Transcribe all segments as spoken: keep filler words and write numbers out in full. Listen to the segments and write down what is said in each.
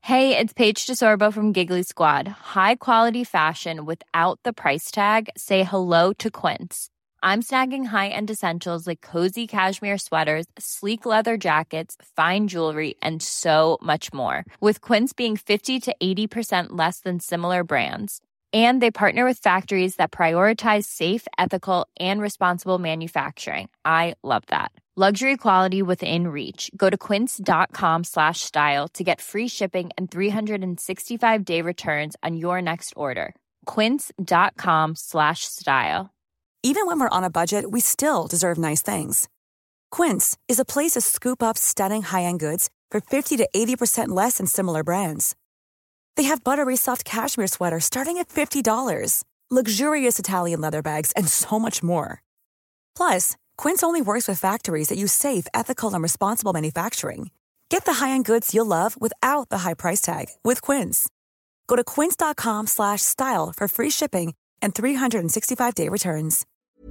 Hey, it's Paige DeSorbo from Giggly Squad. High quality fashion without the price tag. Say hello to Quince. I'm snagging high-end essentials like cozy cashmere sweaters, sleek leather jackets, fine jewelry, and so much more. With Quince being fifty to eighty percent less than similar brands. And they partner with factories that prioritize safe, ethical, and responsible manufacturing. I love that. Luxury quality within reach. Go to quince.com slash style to get free shipping and three sixty-five day returns on your next order. Quince.com slash style. Even when we're on a budget, we still deserve nice things. Quince is a place to scoop up stunning high-end goods for fifty to eighty percent less than similar brands. They have buttery soft cashmere sweaters starting at fifty dollars, luxurious Italian leather bags, and so much more. Plus, Quince only works with factories that use safe, ethical, and responsible manufacturing. Get the high-end goods you'll love without the high price tag with Quince. Go to quince.com slash style for free shipping and three sixty-five day returns.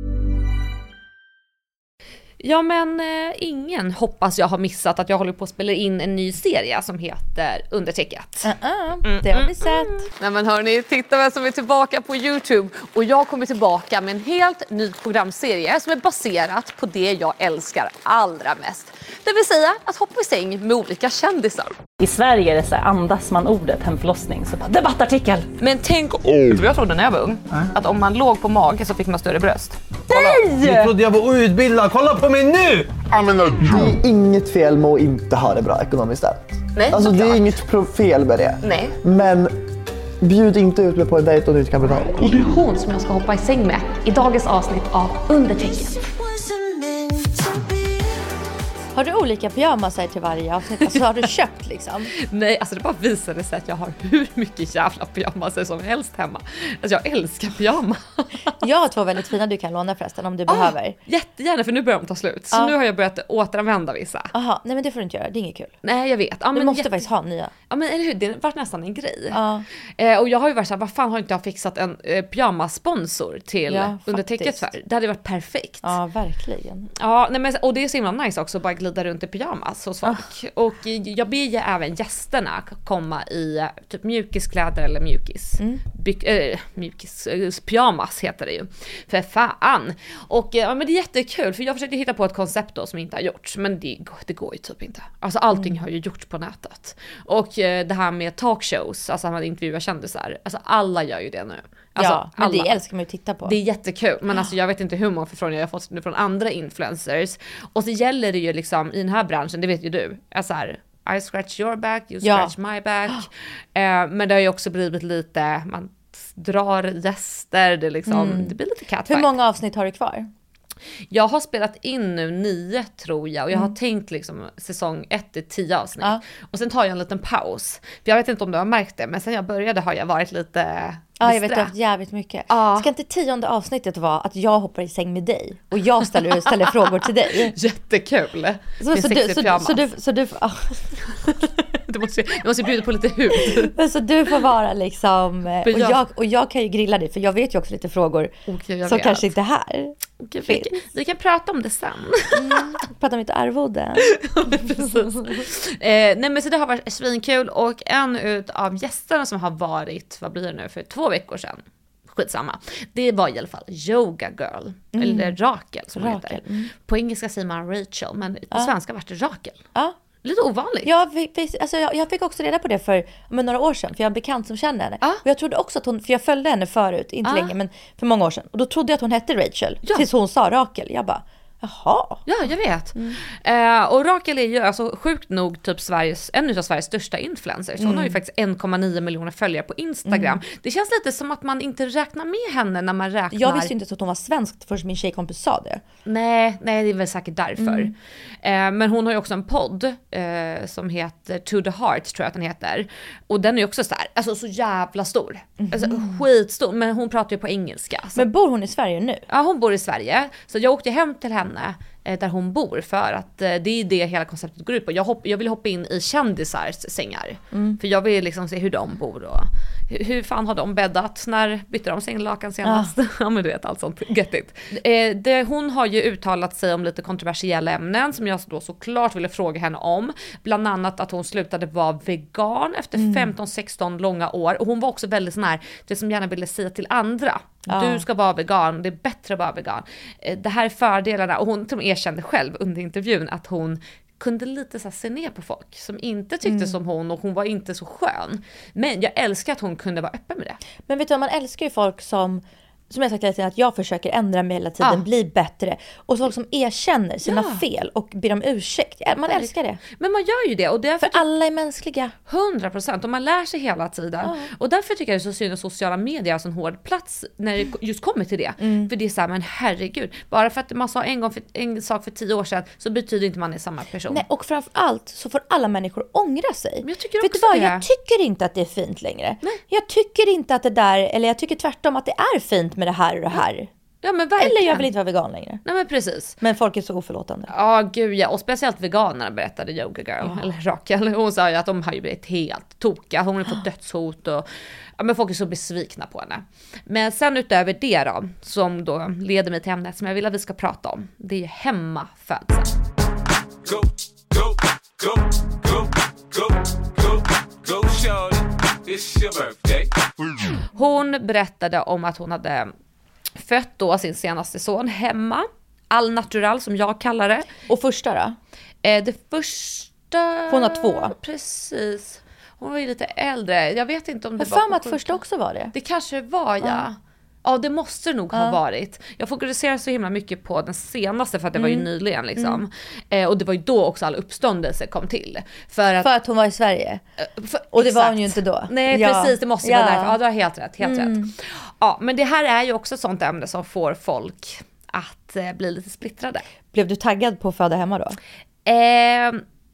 Ja, men eh, ingen hoppas jag har missat att jag håller på att spela in en ny serie som heter Undertäcket. Uh-uh, mm, det har vi sett. Mm. Nej men hörni, titta vem som är tillbaka på YouTube. Och jag kommer tillbaka med en helt ny programserie som är baserat på det jag älskar allra mest. Det vill säga att hoppa i säng med olika kändisar. I Sverige är det så här, andas man ordet hemförlossning så bara debattartikel. Men tänk, oh. jag trodde när jag var ung mm. att om man låg på mage så fick man större bröst. Nej! Jag trodde jag var outbildad, kolla på mig nu! Det är inget fel med att inte ha det bra ekonomiskt där. Nej, alltså det är inget pro- fel med det. Nej. Men bjud inte ut mig på en dejt och du inte kan betala. Och det är hon som jag ska hoppa i säng med i dagens avsnitt av Undertäcket. Har du olika pyjamasar till varje avsnitt? Alltså har du köpt liksom? Nej, alltså det bara visade sig att jag har hur mycket jävla pyjamaser som helst hemma. Alltså jag älskar pyjamas. Jag har två väldigt fina du kan låna förresten om du ah, behöver. Jättegärna, för nu börjar de ta slut. Så ah. nu har jag börjat återanvända vissa. Jaha, nej men det får du inte göra, det är inget kul. Nej, jag vet. Ja, du men måste jätte... faktiskt ha nya. Ja men eller hur, det har varit nästan en grej. Ah. Eh, och jag har ju varit så här, vad fan har inte jag fixat en eh, pyjamassponsor till ja, Undertäcket för? Det hade varit perfekt. Ja, verkligen. Ja, nej, men, och det är så himla nice också, bara glida runt i pyjamas hos folk. Ah. Och jag ber ju även gästerna komma i typ mjukiskläder eller mjukis. Mm. By- äh, mjukis, äh, pyjamas heter det ju. För fan. Och ja, men det är jättekul, för jag försökte hitta på ett koncept då som inte har gjorts, men det, det går ju typ inte. Alltså allting mm. har ju gjorts på nätet. Och äh, det här med talkshows, alltså man intervjuar kändisar, alltså alla gör ju det nu. Alltså, ja, men alla. det älskar man ju att titta på. Det är jättekul, men alltså jag vet inte hur många förfrågningar jag har fått nu från andra influencers. Och så gäller det ju liksom i den här branschen, det vet ju du, alltså här, I scratch your back, you scratch ja. my back. Eh, men det har ju också blivit lite, man drar gäster, det, liksom, mm. det blir lite catfight. Hur många avsnitt har du kvar? Jag har spelat in nu nio tror jag, och jag har mm. tänkt liksom säsong ett till tio avsnitt. Ja. Och sen tar jag en liten paus. För jag vet inte om du har märkt det, men sen jag började har jag varit lite... Ja, jag vet, jag har haft jävligt mycket. Ja. Ska inte tionde avsnittet vara att jag hoppar i säng med dig och jag ställer, ställer frågor till dig? Jättekul. Så, så, du, så, så du, så du, ah. du måste, du måste bjuda på lite hud. Så du får vara liksom, och jag, och jag, och jag kan ju grilla dig, för jag vet ju också lite frågor okay, som vet. Kanske inte här. Okay, vi, kan, vi kan prata om det sen. Mm, prata om mitt arvode. Precis. Eh, nej men så det har varit svinkul, och en av gästerna som har varit, vad blir det nu, för två veckor sedan, skitsamma, det var i alla fall Yoga Girl, mm. eller Rakel som Rakel. heter. Mm. På engelska säger man Rachel, men på ja. svenska var det Rakel. Ja. Lite ovanligt. Jag fick, alltså jag, jag fick också reda på det för men, några år sedan, för jag har en bekant som känner henne. Ah. Och jag trodde också att hon, för jag följde henne förut, inte ah. länge, men för många år sedan. Och då trodde jag att hon hette Rachel, ja. tills hon sa Rakel. Jag bara, jaha. Ja, jag vet. Mm. Eh, och Rakel är ju alltså sjukt nog typ Sveriges, en av Sveriges största influencers. Hon mm. har ju faktiskt en komma nio miljoner följare på Instagram. Mm. Det känns lite som att man inte räknar med henne när man räknar. Jag visste inte att hon var svensk förrän min tjejkompis sa det. Nej, nej, det är väl säkert därför. Mm. Eh, men hon har ju också en podd eh, som heter To the Heart, tror jag att den heter. Och den är ju också så här, alltså så jävla stor. Mm. Alltså skitstor, men hon pratar ju på engelska. Så. Men bor hon i Sverige nu? Ja, hon bor i Sverige. Så jag åkte hem till henne eh, där hon bor, för att eh, det är det hela konceptet går ut på. Jag, hopp, jag vill hoppa in i kändisars sängar, mm. för jag vill liksom se hur de bor och hur, hur fan har de bäddat, när bytte de sänglakan senast? Ja, ja men du vet, allt sånt göttigt. Eh, det, hon har ju uttalat sig om lite kontroversiella ämnen som jag då såklart ville fråga henne om, bland annat att hon slutade vara vegan efter mm. femton sexton långa år, och hon var också väldigt sån här, det som gärna ville säga till andra, ja. Du ska vara vegan, det är bättre att vara vegan, eh, det här är fördelarna, och hon till och med erkände själv under intervjun att hon kunde lite så här se ner på folk som inte tyckte mm. som hon, och hon var inte så skön. Men jag älskar att hon kunde vara öppen med det. Men vet du, man älskar ju folk som som jag sagt hela tiden, att jag försöker ändra mig hela tiden, ja. Bli bättre. Och folk som erkänner sina ja. Fel och ber om ursäkt. Man älskar det. Men man gör ju det. Och därför för alla är mänskliga. hundra procent. Och man lär sig hela tiden. Ja. Och därför tycker jag det är så synd att sociala medier är en hård plats när det just kommer till det. Mm. För det är så här, men herregud. Bara för att man sa en, gång för, en sak för tio år sedan så betyder inte att man är samma person. Nej, och framförallt så får alla människor ångra sig. Men jag tycker vet du vad? Det. Jag tycker inte att det är fint längre. Nej. Jag tycker inte att det där, eller jag tycker tvärtom att det är fint med det här och det här. Ja, men verkligen. Eller jag vill inte vara vegan längre. Nej, men precis. Men folk är så oförlåtande. Ja, gud ja. Och speciellt veganerna, berättade Yoga Girl. Ja. Eller Rakel. Hon sa ju att de har ju blivit helt tokiga. Hon har fått dödshot och ja, men folk är så besvikna på henne. Men sen utöver det då, som då leder mig till ämnet som jag vill att vi ska prata om. Det är ju hemmafödsel. Go, go, go, go, go, go, go, shorty. It's your birthday. Hon berättade om att hon hade fött då sin senaste son hemma. All natural som jag kallar det. Och första då? Eh, det första... Hon har två. Precis. Hon var ju lite äldre. Jag vet inte om det var... Jag att första också var det. Det kanske var, ja. ja. Ja, det måste nog ha ja. varit. Jag fokuserar så himla mycket på den senaste för att det mm. var ju nyligen liksom. Mm. Eh, och det var ju då också all uppståndelse kom till. För att, för att hon var i Sverige. För, och det exakt. Var hon ju inte då. Nej, ja. precis. Det måste ja. vara därför. Ja, du har helt rätt. Helt mm. rätt. Ja, men det här är ju också ett sånt ämne som får folk att eh, bli lite splittrade. Blev du taggad på att föda hemma då? Eh,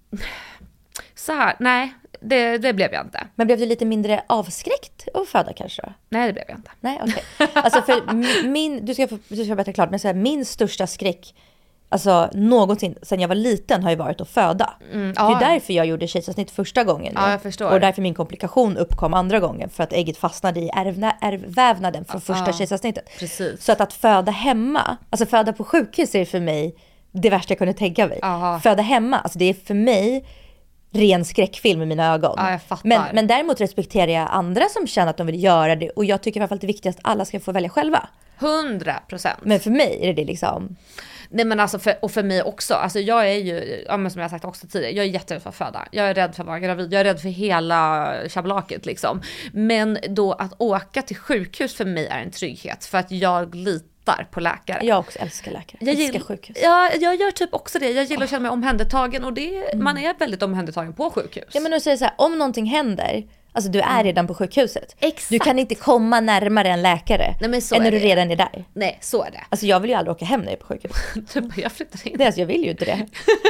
så här, nej. Det, det blev jag inte. Men blev du lite mindre avskräckt att föda kanske då? Nej, det blev jag inte. Nej, okej. Okay. Alltså för min, du ska få du ska berätta klart, men så här, min största skräck alltså någonsin sen jag var liten har ju varit att föda. Mm, ja. Det är därför jag gjorde kejsarsnitt första gången. Ja, jag förstår. Och därför min komplikation uppkom andra gången, för att ägget fastnade i ärvna, ärvvävnaden från ja, första kejsarsnittet. Precis. Så att att föda hemma, alltså föda på sjukhus är för mig det värsta jag kunde tänka mig. Aha. Föda hemma, alltså det är för mig ren skräckfilm i mina ögon. Ja, jag fattar. Men, men däremot respekterar jag andra som känner att de vill göra det. Och jag tycker framförallt det viktigaste att alla ska få välja själva. Hundra procent. Men för mig är det liksom... Nej, men alltså för, och för mig också. Alltså jag är ju, ja, men som jag sagt också tidigare, jag är jätterädd för att föda. Jag är rädd för att vara gravid. Jag är rädd för hela tjablaket liksom. Men då att åka till sjukhus för mig är en trygghet. För att jag litar på läkare. Jag också älskar läkare. Jag älskar sjukhus. Ja, jag gör typ också det. Jag gillar oh. att känna mig omhändertagen. Och det, mm. man är väldigt omhändertagen på sjukhus. Ja, men nu säger så här, om någonting händer... Alltså du är redan på sjukhuset. Exakt. Du kan inte komma närmare en läkare. Nej, men så än när du det. redan är där. Nej, så är det. Alltså jag vill ju aldrig åka hem när jag är på sjukhus. Du bara, jag flyttar in. Nej, alltså jag vill ju inte det.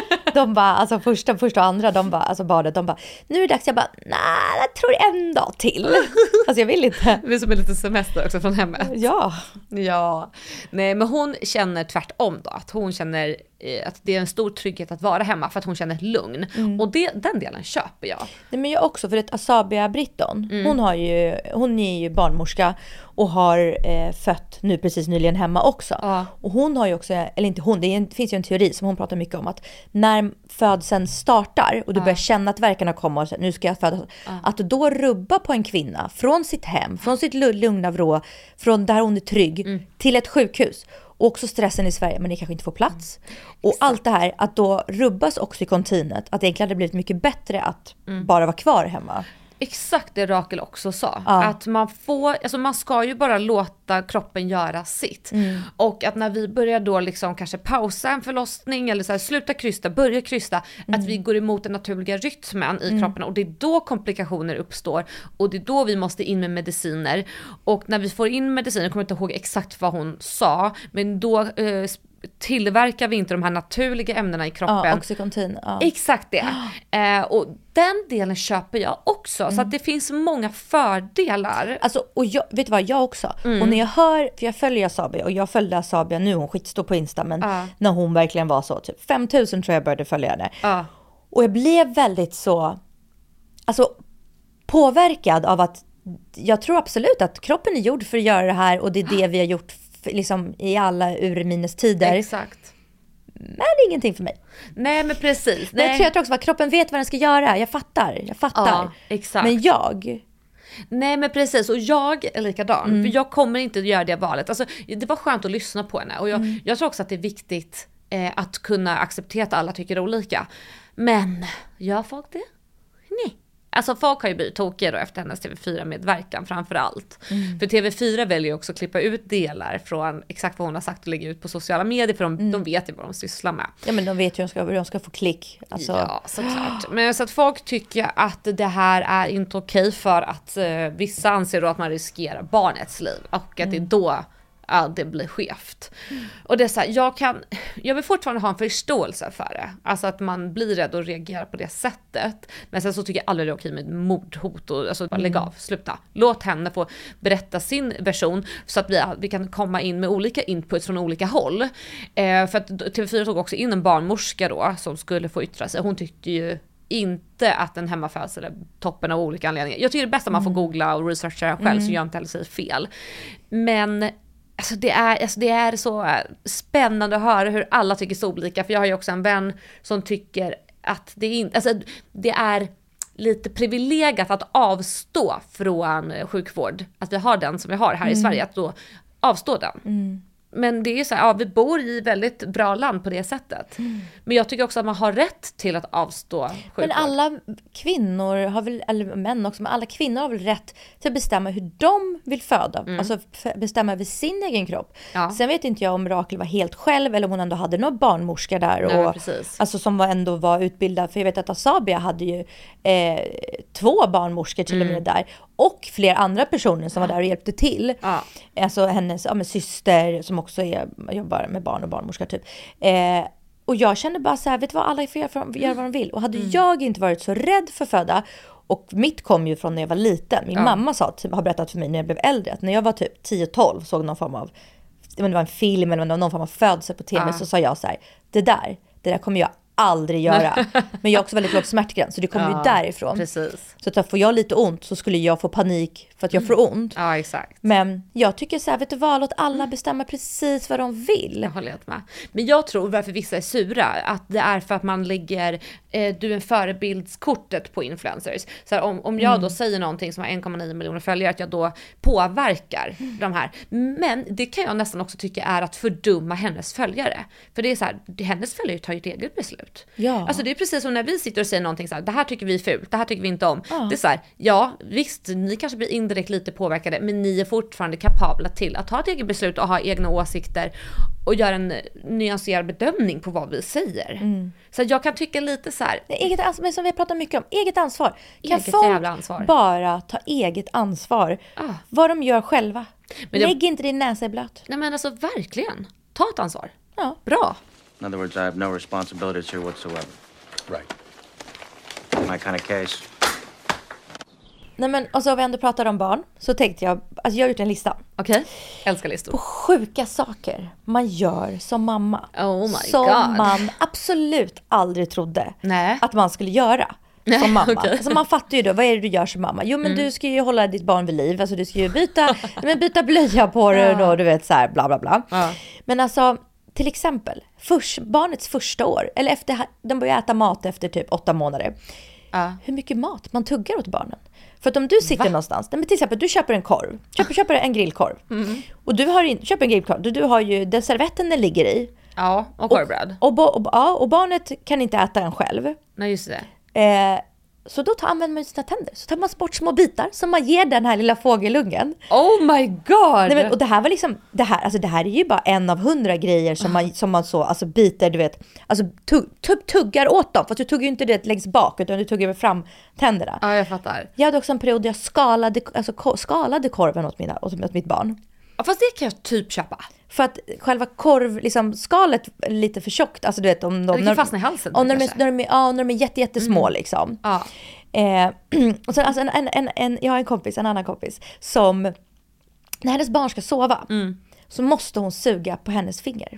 De bara, alltså första, första och andra, de bara, alltså badet, de bara, nu är det dags. Jag bara, nej, jag tror en dag till. Alltså jag vill inte. Det är som en liten semester också från hemmet. Ja. Ja. Nej, men hon känner tvärtom då. Att hon känner att det är en stor trygghet att vara hemma för att hon känner ett lugn. Mm. Och det, den delen köper jag. Nej, men jag också, för att Asabia Britton, mm. hon, har ju, hon är ju barnmorska och har eh, fött nu precis nyligen hemma också. Ja. Och hon har ju också, eller inte hon, det, är en, det finns ju en teori som hon pratar mycket om, att när födseln startar och du ja. börjar känna att verkarna kommer och så, nu ska jag föda, ja. att då rubba på en kvinna från sitt hem, från sitt lugna vrå, från där hon är trygg, mm. till ett sjukhus. Och också stressen i Sverige, men det kanske inte får plats. Mm. Och exakt. Allt det här, att då rubbas oxycontinet. Att egentligen hade blivit mycket bättre att mm. bara vara kvar hemma. Exakt det Rakel också sa. Ja. Att man får, alltså man ska ju bara låta kroppen göra sitt. Mm. Och att när vi börjar då liksom kanske pausa en förlossning eller så här, sluta krysta, börja krysta. Mm. Att vi går emot den naturliga rytmen i mm. kroppen. Och det är då komplikationer uppstår. Och det är då vi måste in med mediciner. Och när vi får in mediciner, jag kommer inte ihåg exakt vad hon sa. Men då... Eh, tillverkar vi inte de här naturliga ämnena i kroppen. Ja, Oxycontin. Ja. Exakt det. Eh, och den delen köper jag också. Mm. Så att det finns många fördelar. Alltså, och jag, vet du vad, jag också. Mm. Och när jag hör, för jag följer Asabia och jag följde Asabia nu, hon skitstor på Insta, men uh. när hon verkligen var så, typ fem tusen tror jag började följa henne. Uh. Och jag blev väldigt så, alltså påverkad av att jag tror absolut att kroppen är gjord för att göra det här och det är det vi har gjort för, liksom i alla urminnes tider. Exakt. Men det är ingenting för mig. Nej, men precis. Men jag tror, jag tror också att kroppen vet vad den ska göra. Jag fattar, jag fattar. Ja, exakt. Men jag... Nej, men precis. Och jag är likadan. Mm. För jag kommer inte att göra det valet. Alltså, det var skönt att lyssna på henne. Och jag, mm. jag tror också att det är viktigt eh, att kunna acceptera att alla tycker olika. Men gör folk det? Nej. Alltså folk har ju blivit tokiga då efter hennes T V fyra-medverkan framförallt. Mm. För T V fyra väljer ju också att klippa ut delar från exakt vad hon har sagt och lägga ut på sociala medier. För de, mm. de vet ju vad de sysslar med. Ja, men de vet ju hur de ska, hur de ska få klick. Alltså... Ja, såklart. Men så att folk tycker att det här är inte okej för att eh, vissa anser då att man riskerar barnets liv. Och att mm. det är då... Ja, det blir skevt. Mm. Och det är så här, jag kan jag vill fortfarande ha en förståelse för det. Alltså att man blir rädd och reagerar på det sättet. Men sen så tycker jag aldrig det är okej med mordhot och alltså bara mm. lägg av, sluta. Låt henne få berätta sin version så att vi, vi kan komma in med olika inputs från olika håll. Eh, för att T V fyra tog också in en barnmorska då som skulle få yttra sig. Hon tyckte ju inte att en hemmafödsel är toppen av olika anledningar. Jag tycker det är bäst att man får googla och researcha själv mm. så jag inte heller säger fel. Men Alltså det, är, alltså det är så spännande att höra hur alla tycker så olika. För jag har ju också en vän som tycker att det, är, alltså det är lite privilegiat att avstå från sjukvård. Att vi har den som vi har här mm. i Sverige. Att då avstå den. Mm. Men det är så här, ja, vi bor i väldigt bra land på det sättet. Mm. Men jag tycker också att man har rätt till att avstå sjukvård. Men alla kvinnor har väl, eller män också, men alla kvinnor har väl rätt till att bestämma hur de vill föda. Mm. Alltså bestämma över sin egen kropp. Ja. Sen vet inte jag om Rakel var helt själv eller om hon ändå hade några barnmorskor där. Nej, och, alltså som var ändå var utbildad. För jag vet att Asabia hade ju eh, två barnmorskor till mm. och med där. Och fler andra personer som var där och hjälpte till. Ja. Alltså hennes ja, med syster som också är, jobbar med barn och barnmorskor typ. Eh, och jag kände bara så här, vet du vad, alla får göra, göra vad de vill. Och hade mm. jag inte varit så rädd för föda, och mitt kom ju från när jag var liten. Min ja. mamma sa, har berättat för mig när jag blev äldre, att när jag var typ tio tolv såg någon form av, det var en film eller någon form av födelse på tv, ja. så sa jag så här, det där, det där kommer jag aldrig göra. Men jag har också väldigt låg smärtgräns, så det kommer ja, ju därifrån. Precis. Så att får jag lite ont så skulle jag få panik för att jag får ont. Ja, exakt. Men jag tycker så här, vet du vad, låt alla bestämma precis vad de vill. Jag håller med. Men jag tror varför vissa är sura, att det är för att man lägger eh, du är en förebildskortet på influencers. Så här, om, om jag mm. då säger någonting som har en komma nio miljoner följare, att jag då påverkar mm. de här. Men det kan jag nästan också tycka är att fördumma hennes följare. För det är så här, hennes följare tar ju ett eget beslut. Ja. Alltså det är precis som när vi sitter och säger någonting så här, det här tycker vi är fult, det här tycker vi inte om. Ja. Det är så här, ja visst, ni kanske blir indirekt lite påverkade, men ni är fortfarande kapabla till att ta ett eget beslut och ha egna åsikter och göra en nyanserad bedömning på vad vi säger. Mm. Så jag kan tycka lite så här, eget ansvar, som vi har pratat mycket om, eget ansvar. Kan eget folk ansvar. bara ta eget ansvar? Ah. Vad de gör själva. Men Lägg det... inte din näsa i blöt. Nej men alltså verkligen, ta ett ansvar. Ja. Bra. In other words, I have no responsibilities here whatsoever. Right. My kind of case. Nej men, och så har vi ändå pratat om barn, så tänkte jag, alltså jag har gjort en lista. Okej, okay. Älskar listor. På sjuka saker man gör som mamma. Oh my som god. Som man absolut aldrig trodde Nej. att man skulle göra. Som mamma. Okay. Alltså man fattar ju då, vad är det du gör som mamma? Jo men mm. du ska ju hålla ditt barn vid liv. Alltså du ska ju byta, men byta blöja på den och du vet så här bla bla bla. Ja. Men alltså... Till exempel, först, barnets första år, eller efter, de börjar äta mat efter typ åtta månader. Uh. Hur mycket mat man tuggar åt barnen. För att om du sitter Va? någonstans, men till exempel du köper en korv, köper, köper en grillkorv. Mm. Och du har in, köper en grillkorv, du, du har ju den servetten den ligger i. Ja, och korvbröd. Och, och, och, ja, och barnet kan inte äta den själv. Nej, just det. Eh, Så då tar, använder man sina tänder. Så tar man bort små bitar som man ger den här lilla fågelungen. Oh my god! Nej, men, och det här var liksom, det här, alltså det här är ju bara en av hundra grejer som man, som man så, alltså biter, du vet. Alltså tugg, tugg, tuggar åt dem. Fast du tuggar ju inte det längst bak, utan du tuggar fram tänderna. Ja, jag fattar. Jag hade också en period där jag skalade, alltså, skalade korven åt, mina, åt, åt mitt barn. Ja, fast det kan jag typ köpa. För att själva korv, liksom skalet är lite för tjockt. Alltså du vet om de... Det kan fastna i halsen. Om de, när de är, ja, när de är jätte, jättesmå mm. liksom. Ja. Eh, och sen alltså en, en, en, en, jag har en kompis, en annan kompis, som när hennes barn ska sova mm. så måste hon suga på hennes finger.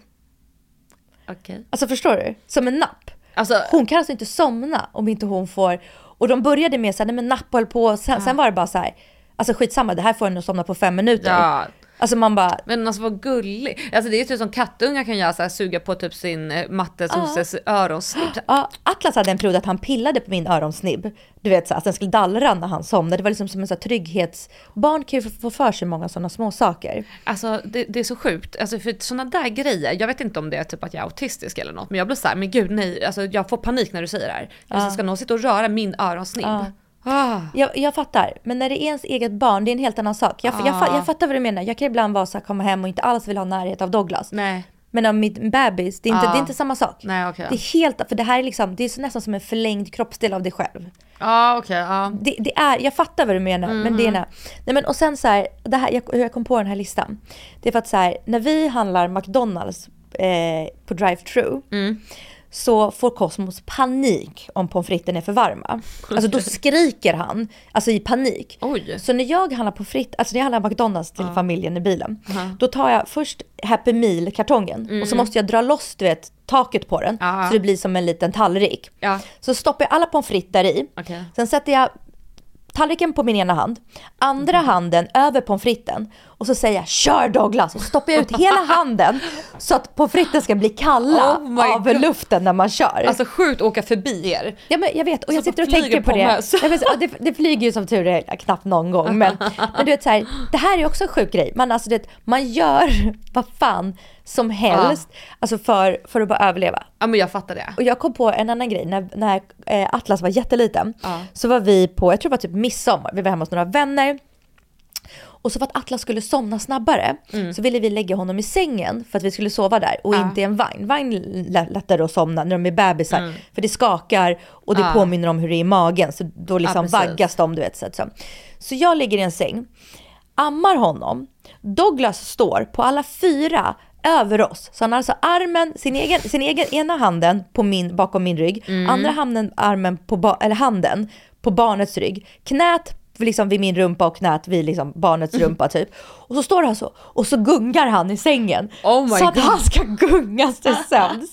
Okej. Okay. Alltså förstår du? Som en napp. Alltså, hon kan alltså inte somna om inte hon får... Och de började med så här, nej men napp höll på. Sen, ja. sen var det bara så här, alltså skitsamma, det här får hon somna på fem minuter. Ja. Alltså man bara... Men alltså vad gullig. Alltså det är typ som kattungar kan göra så här, suga på typ sin eh, matte sosses ja. öronsnibb. Ja, Atlas hade en period att han pillade på min öronsnibb. Du vet så att den skulle dallra när han somnade. Det var liksom som en så här trygghets... Barn kan ju få för sig många sådana små saker. Alltså det, det är så sjukt. Alltså för sådana där grejer, jag vet inte om det är typ att jag är autistisk eller något, men jag blir så här, men gud nej, alltså jag får panik när du säger det här. Jag ja. ska någon sitta och röra min öronsnibb. Ja. Ah. Jag, jag fattar, men när det är ens eget barn, det är en helt annan sak. Jag, ah. jag, jag, jag fattar vad du menar. Jag kan ibland vara så här, komma hem och inte alls vill ha närhet av Douglas. Nej. Men av mitt bebis, det är inte, ah. det är inte samma sak. Nej, okay. Det är helt, för det här är liksom, det är så nästan som en förlängd kroppsdel av dig själv. Ja, ah, okej. Okay, ah. det, det är, jag fattar vad du menar, mm. men det är nej, men och sen så här, det här, jag, hur jag kom på den här listan. Det är för att så här, när vi handlar McDonalds eh, på drive-thru. Mm. Så får Cosmos panik om pommes fritesen är för varma. Alltså då skriker han, alltså i panik. Oj. Så när jag handlar pommes frites, alltså när jag handlar McDonalds till uh. familjen i bilen. Uh-huh. Då tar jag först Happy Meal-kartongen. Mm. Och så måste jag dra loss, du vet, taket på den. Uh-huh. Så det blir som en liten tallrik. Uh. Så stoppar jag alla pommes frites där i. Okay. Sen sätter jag tallriken på min ena hand, andra mm. handen över pommes fritesen och så säger jag kör Douglas och stoppar jag ut hela handen så att pommes fritesen ska bli kalla oh av God. luften när man kör. Alltså sjukt åka förbi er. Ja, men jag vet, och så jag sitter och tänker på, på det. Jag vet, det. Det flyger ju som tur är knappt någon gång, men, men du vet så här, det här är också en sjuk grej. Man, alltså, det, man gör vad fan som helst ja. alltså för, för att bara överleva. Ja, men jag fattar det. Och jag kom på en annan grej. När, när eh, Atlas var jätteliten ja. så var vi på, jag tror det var typ midsommar. Vi var hemma hos några vänner. Och så för att Atlas skulle somna snabbare mm. så ville vi lägga honom i sängen för att vi skulle sova där och ja. inte i en vagn. Vagn lättare att somna när de är bebisar. Mm. För det skakar och det ja. påminner om hur det är i magen. Så då liksom ja, vaggas de, du vet. Så, så. så jag ligger i en säng, ammar honom. Douglas står på alla fyra över oss. Så han har alltså armen, sin egen, sin egen ena handen på min, bakom min rygg. Mm. Andra handen, armen på ba, eller handen på barnets rygg. Knät liksom vid min rumpa och knät vid liksom barnets rumpa typ. Och så står han så. Och så gungar han i sängen. Oh my så att God. han ska gungas till sömns.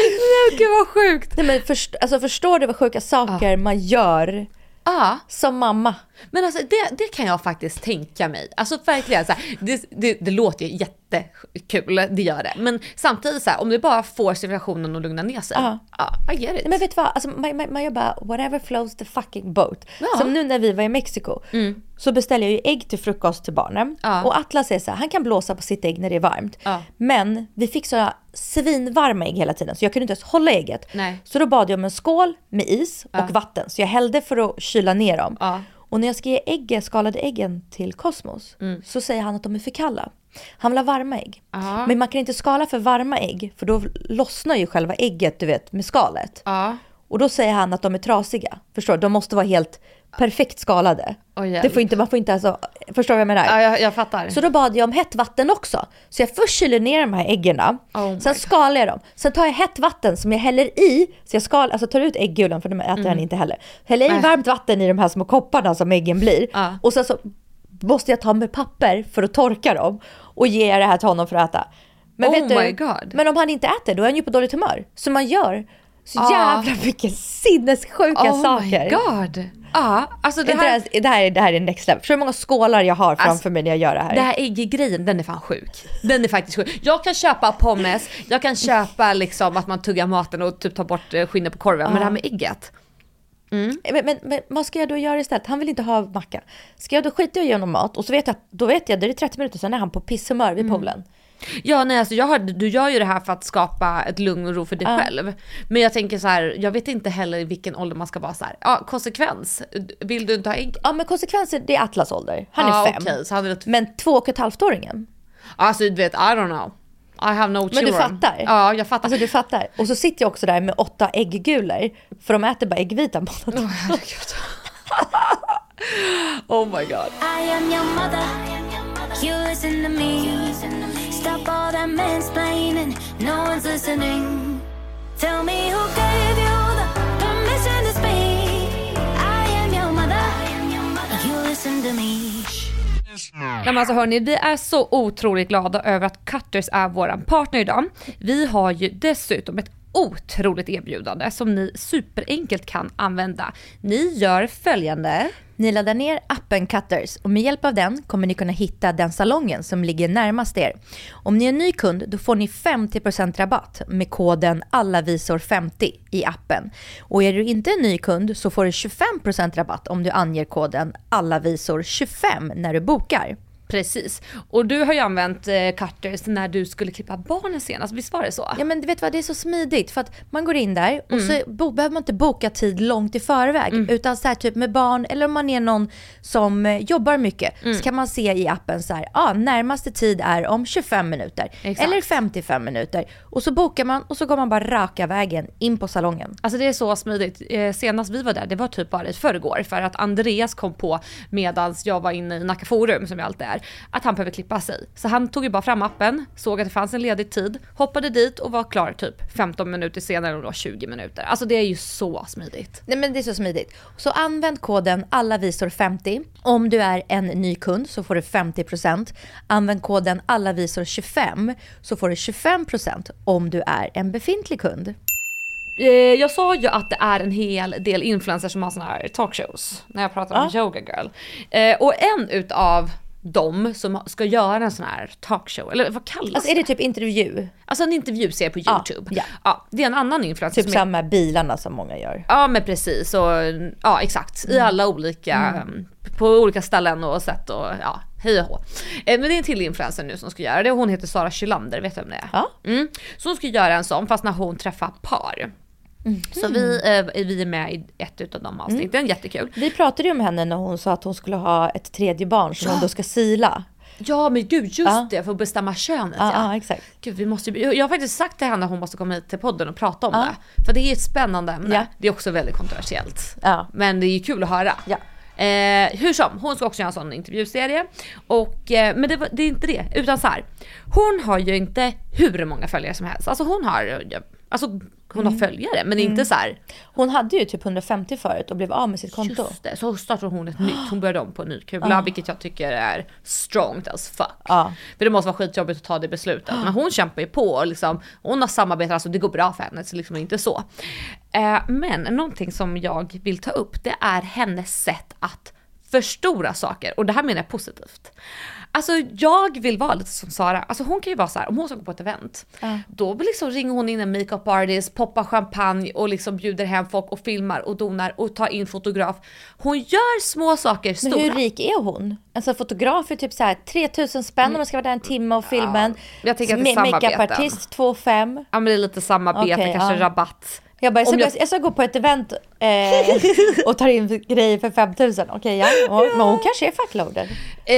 Gud vad sjukt. Nej, men först, alltså, förstår du vad sjuka saker ah. man gör ah. som mamma? Men alltså det, det kan jag faktiskt tänka mig. Alltså verkligen så här, det, det, det låter ju jättekul, det gör det. Men samtidigt så här, om det bara får situationen att lugna ner sig. Ja, ah. I get it. Men vet du vad, alltså, man, man, man gör bara whatever flows the fucking boat. Ja. Som nu när vi var i Mexiko mm. så beställer jag ju ägg till frukost till barnen. Ja. Och Atlas är så här, han kan blåsa på sitt ägg när det är varmt. Ja. Men vi fick så svinvarma ägg hela tiden så jag kunde inte ens hålla ägget. Nej. Så då bad jag om en skål med is ja. och vatten. Så jag hällde för att kyla ner dem. Ja. Och när jag ska ge äggen, skalade äggen till Cosmos mm. så säger han att de är för kalla. Han vill ha varma ägg. Aha. Men man kan inte skala för varma ägg för då lossnar ju själva ägget, du vet, med skalet. Ja. Och då säger han att de är trasiga. Förstår du? De måste vara helt perfekt skalade. Oh, det får inte, man får inte alltså, förstår du vad jag menar? Ja, jag, jag fattar. Så då bad jag om hett vatten också. Så jag först kyler ner de här äggerna. Oh sen skalar jag dem. Sen tar jag hett vatten som jag häller i. Så jag skal, alltså tar ut äggulan för de äter mm. han inte heller. Häller i äh. varmt vatten i de här små kopparna som äggen blir. Uh. Och sen så måste jag ta med papper för att torka dem. Och ge det här till honom för att äta. Men, oh vet my du, God. men om han inte äter, då är han ju på dåligt humör. Så man gör så uh. jävla mycket sinnessjuka oh saker. Oh my God. Ja, alltså det här, det här, det här är next level. För hur många skålar jag har framför alltså, mig när jag gör det här. Det här ägggrejen, den är fan sjuk. Den är faktiskt sjuk. Jag kan köpa pommes, jag kan köpa liksom att man tuggar maten och typ tar bort skinnet på korven. Ja. Men det här med ägget. Mm. Men, men, men vad ska jag då göra istället? Han vill inte ha macka. Ska jag då skita i honom mat? Och så vet jag, då vet jag, det är trettio minuter sedan är han på pisshumör vid mm. poolen. Ja, nej, alltså jag har, du gör ju det här för att skapa ett lugn och ro för dig uh. själv. Men jag tänker så här, jag vet inte heller i vilken ålder man ska vara så här. Ja, konsekvens. Vill du inte ha ägg? Ja, men konsekvenser, det är Atlas ålder. Han ah, är fem. Okay, så hade det... Men två och ett halvt-åringen. Alltså du vet, I don't know. I have no children. Men du fattar? Ja, jag fattar. Alltså du fattar. Och så sitter jag också där med åtta ägggulor. För de äter bara äggvita på något. Oh, herregud. Oh my God. I am your mother. You listen to me. Stop all that mansplaining. No one's listening. Tell me who gave you the permission to speak. I am your mother. You listen to me. Men alltså hörni, vi är så otroligt glada över att Cutters är våran partner idag. Vi har ju dessutom ett otroligt erbjudande som ni superenkelt kan använda. Ni gör följande. Ni laddar ner appen Cutters och med hjälp av den kommer ni kunna hitta den salongen som ligger närmast er. Om ni är en ny kund då får ni femtio procent rabatt med koden allavisor femtio i appen. Och är du inte en ny kund så får du tjugofem procent rabatt om du anger koden allavisor tjugofem när du bokar. Precis. Och du har ju använt eh, Cutters när du skulle klippa barnen senast. Visst var det så? Ja, men du vet vad, det är så smidigt. För att man går in där och mm. så bo- behöver man inte boka tid långt i förväg. Mm. Utan så här typ med barn, eller om man är någon som eh, jobbar mycket. Mm. Så kan man se i appen så här, ja, ah, närmaste tid är om tjugofem minuter. Exakt. Eller femtiofem minuter. Och så bokar man och så går man bara raka vägen in på salongen. Alltså det är så smidigt. Eh, senast vi var där, det var typ bara i förrgår. För att Andreas kom på medans jag var inne i Nacka Forum som jag alltid är. Att han behöver klippa sig. Så han tog ju bara fram appen, såg att det fanns en ledig tid, hoppade dit och var klar typ femton minuter senare och då tjugo minuter. Alltså det är ju så smidigt. Nej, men det är så smidigt. Så använd koden allavisor femtio. Om du är en ny kund så får du femtio procent. Använd koden allavisor tjugofem så får du tjugofem procent om du är en befintlig kund. Jag sa ju att det är en hel del influencers som har såna här talkshows när jag pratar om ja. Yoga Girl. Och en utav de som ska göra en sån här talkshow, eller vad kallas alltså, det? Är det typ intervju? Alltså en intervjuserie på YouTube. Ja, ja. Ja, det är en annan influencer. Typ samma är... bilarna som många gör. Ja, men precis. Och, ja, exakt. Mm. I alla olika, mm. på olika ställen och sätt och ja, hej och hå. Men det är en till influencer nu som ska göra det. Hon heter Sara Kylander, vet du vem det är? Ja. Mm. Så hon ska göra en sån, fast när hon träffar par. Mm. Så vi, eh, vi är med i ett utav de avsnitten, mm. jättekul. Vi pratade ju om henne när hon sa att hon skulle ha ett tredje barn som ja. hon då ska sila. Ja, men gud, just ja. det, för att bestämma könet. Ja, ja. ja, exakt. Gud, vi måste, jag har faktiskt sagt till henne att hon måste komma hit till podden och prata om ja. det. För det är ett spännande ämne. Ja. Det är också väldigt kontroversiellt. Ja. Men det är ju kul att höra. Ja. Eh, hur som, hon ska också göra en sån intervjuserie. Och, eh, men det, det är inte det, utan så här. Hon har ju inte hur många följare som helst. Alltså hon har... Alltså hon har mm. följare, men inte mm. så här. Hon hade ju typ hundrafemtio förut och blev av med sitt konto. Just det, så startade hon ett nytt. Hon började om på en ny kula, ah. vilket jag tycker är strong as fuck. Ah. För det måste vara skitjobbigt att ta det beslutet. Ah. Men hon kämpar ju på och liksom, hon har samarbetat, alltså det går bra för henne, så liksom inte så. Eh, men någonting som jag vill ta upp, det är hennes sätt att förstora saker. Och det här menar jag positivt. Alltså jag vill vara lite som Sara. Alltså hon kan ju vara så här, om hon ska gå på ett event. Uh. Då liksom ringer hon in en makeup artist, poppar champagne och liksom bjuder hem folk och filmar och donar och tar in fotograf. Hon gör små saker stora. Men hur rik är hon? Alltså fotograf är typ så här tre tusen spänn mm. om man ska vara där en timme och filma. Ja. Jag tycker att det är samarbeten. Makeup artist två fem. Ja, men det är lite samarbete, okay, kanske ja. rabatt. Jag, bara, jag, ska, jag... jag ska gå på ett event eh, och ta in grejer för fem tusen. Okej, okay, ja. Och, ja. Men hon kanske är fuckloaded.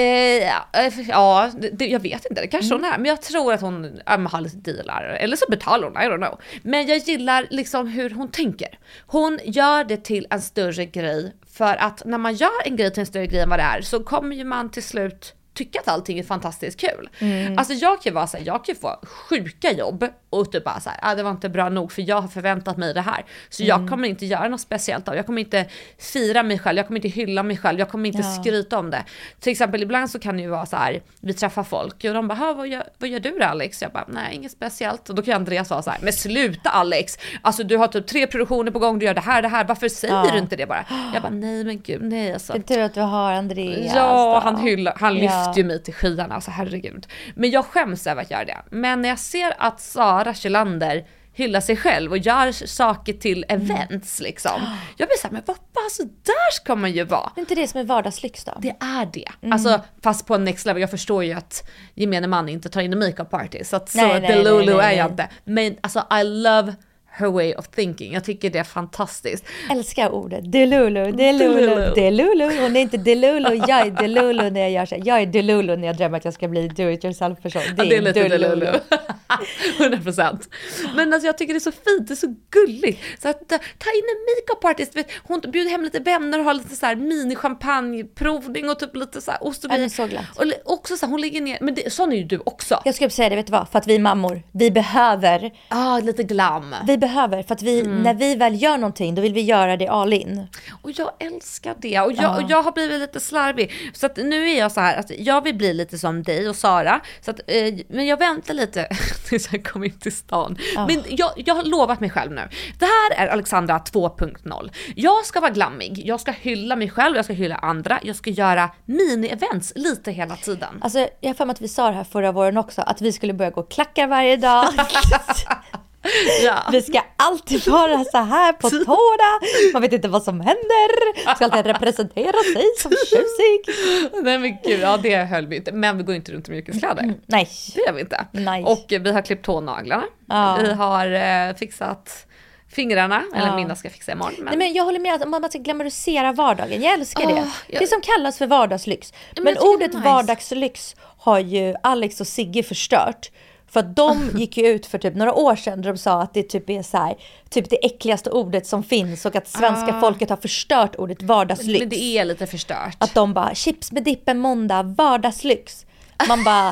Eh, ja, det, jag vet inte. Det kanske mm. hon är. Men jag tror att hon äh, har lite dealar. Eller så betalar hon, I don't know. Men jag gillar liksom hur hon tänker. Hon gör det till en större grej. För att när man gör en grej till en större grej än vad det är, så kommer ju man till slut tycka att allting är fantastiskt kul. Mm. Alltså jag kan vara så här, jag kan få sjuka jobb och typ bara så här, ah, det var inte bra nog för jag har förväntat mig det här. Så mm. jag kommer inte göra något speciellt av. Jag kommer inte fira mig själv, jag kommer inte hylla mig själv, jag kommer inte ja. skryta om det. Till exempel ibland så kan det ju vara så här, vi träffar folk och de bara, vad gör, vad gör du då Alex? Jag bara, nej inget speciellt. Och då kan Andreas vara så här, men sluta Alex, alltså du har typ tre produktioner på gång, du gör det här, det här, varför säger ja. du inte det bara? Jag bara, nej men gud, nej alltså. Det är tur att du har Andreas. Ja, då. han hyllar, han ja. lyfter ju mig till skyarna, alltså herregud. Men jag skäms över att göra det. Men när jag ser att Sara Kylander hyllar sig själv och gör saker till events liksom. Jag blir såhär, men vad alltså där ska man ju vara. Det är inte det som är vardagslyx då? Det är det. Mm. Alltså fast på en next level. Jag förstår ju att gemene man inte tar in en makeup artist. Så att nej, så nej, Delulu nej, nej, är jag inte. Men alltså I love her way of thinking. Jag tycker det är fantastiskt. Älskar ordet. Delulu, delulu, delulu. Hon är inte delulu, jag är delulu när jag gör så här. Jag är delulu när jag drömmer att jag ska bli do-it-yourself-person. Det, ja, det är lite delulu. hundra procent. Men alltså jag tycker det är så fint, det är så gulligt. Så att ta in en makeup artist, vet, hon bjuder hem lite vänner och har lite så här mini-champagneprovning och typ lite så här ost och vin. Så glatt. Och också så här, hon ligger ner, men det, sån är ju du också. Jag skulle säga det, vet du vad? För att vi mammor, vi behöver Ja, ah, lite glam. Vi behöver, för att vi, mm. när vi väl gör någonting, då vill vi göra det all in. Och jag älskar det. Och jag, ah. och jag har blivit lite slarvig. Så att nu är jag så här, att jag vill bli lite som dig och Sara. Så att, eh, men jag väntar lite tills jag kommer in till stan. Ah. Men jag, jag har lovat mig själv nu. Det här är Alexandra två punkt noll. Jag ska vara glammig. Jag ska hylla mig själv, jag ska hylla andra. Jag ska göra mini-events lite hela tiden. Alltså, jag har för mig att vi sa det här förra våren också, att vi skulle börja gå och klacka varje dag. Ja. Vi ska alltid vara så här på tårna. Man vet inte vad som händer. Ska alltid representera sig som tjusig. Nej men gud, ja det höll vi inte. Men vi går inte runt i mjukiskläder. Mm, nej. Det gör vi inte. Nej. Och vi har klippt tånaglarna. Ja. Vi har eh, fixat fingrarna. Eller ja. Mina ska fixa imorgon. Men... Nej, men jag håller med om att man ska glamorisera vardagen. Jag älskar oh, det. Jag... Det som kallas för vardagslyx. Men, men ordet nice. Vardagslyx har ju Alex och Sigge förstört. För att de gick ju ut för typ några år sedan där de sa att det typ är så här, typ det äckligaste ordet som finns och att svenska ah. folket har förstört ordet vardagslyx. Men det är lite förstört. Att de bara, chips med dippen måndag, vardagslyx. Man bara...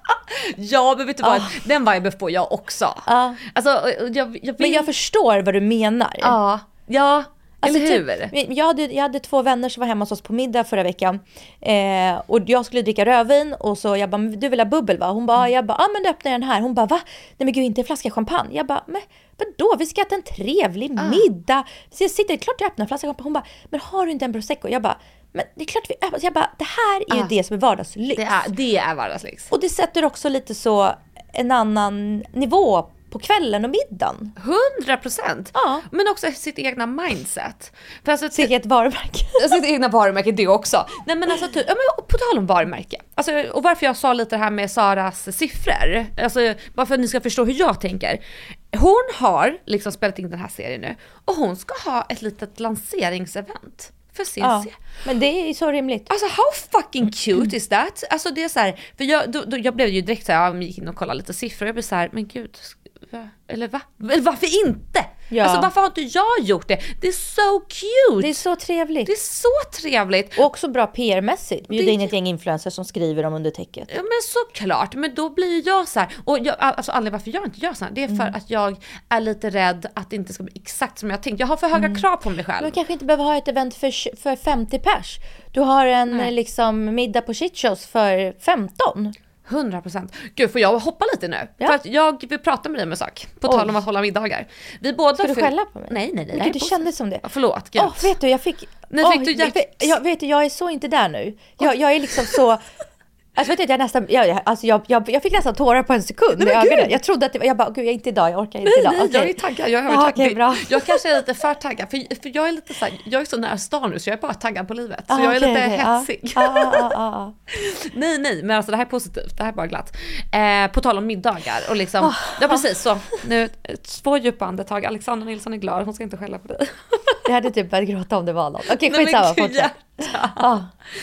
Ja, men vet du vad? Ah. Den viben får jag också. Ah. Alltså, jag, jag vill... Men jag förstår vad du menar. Ah. Ja, alltså, eller hur? Typ, jag, hade, jag hade två vänner som var hemma hos oss på middag förra veckan. Eh, och jag skulle dricka rödvin. Och så jag bara, du vill ha bubbel va? Hon bara, jag bara, ja ah, men då öppnar jag den här. Hon bara, va? Nej men gud, inte en flaska champagne. Jag bara, men vadå? Vi ska äta en trevlig ah. middag. Så jag sitter, klart jag öppnar en flaska champagne. Hon bara, men har du inte en prosecco? Jag bara, men det är klart vi öppnar. Jag bara, det här är ju ah. det som är vardagslyx. Det är, det är vardagslyx. Och det sätter också lite så en annan nivå på kvällen och middagen. Hundra procent. Ja. Men också sitt egna mindset. För alltså, sitt eget varumärke. Sitt egna varumärke, det också. Nej men alltså, typ, ja, men på tal om varumärke. Alltså, och varför jag sa lite det här med Saras siffror. Alltså, bara för att ni ska förstå hur jag tänker. Hon har liksom spelat in den här serien nu. Och hon ska ha ett litet lanseringsevent. För C C. Ja, men det är så rimligt. Alltså how fucking cute is that? Alltså det är så här, för jag, då, då, jag blev ju direkt så här, jag gick in och kollade lite siffror och jag blev så här, men gud, eller va? Eller varför inte? Ja. Alltså varför har inte jag gjort det? Det är så cute. Det är så trevligt. Det är så trevligt. Och också bra P R-mässigt. Bjuda in ett gäng influencers som skriver om under täcket. Ja men såklart. Men då blir jag så här. Och jag, alltså anledningen varför jag inte gör så här, det är för mm. att jag är lite rädd att det inte ska bli exakt som jag tänkt. Jag har för höga mm. krav på mig själv. Du kanske inte behöver ha ett event för, för femtio pers. Du har en Nej. liksom middag på shitshows för femton. hundra procent. Gud, får jag hoppa lite nu? Ja. För att jag vill prata med dig om en sak. På Oj. tal om att hålla middagar. Vi båda Ska du skälla på mig? Nej, nej, nej. Gud, det kändes som det. Ja, förlåt, gud. Åh, vet du, jag fick... Nu fick oh, du hjärt... jag, vet du, jag är så inte där nu. Jag, jag är liksom så... Alltså vet du, jag nästan jag, alltså jag, jag, jag fick nästan tårar på en sekund. Nej, jag, jag, jag trodde att det var, jag bara, gud jag är inte idag, jag orkar inte idag. Nej, okay. Jag är taggad, jag är ah, okay, bra. Jag kanske är lite för taggad, för, för jag är lite så här, jag är så nära stan nu så jag är bara taggad på livet. Så ah, jag är okay, lite okay. hetsig. Ah, ah, ah, ah. nej, nej, men alltså det här är positivt, det här är bara glatt. Eh, på tal om middagar och liksom, oh, ja precis så. Nu, två djupa andetag, Alexandra Nilsson är glad, hon ska inte skälla på dig. Jag hade typ börjat gråta om det var något. Okej, okay, skitsamma, fortsätt. Ah.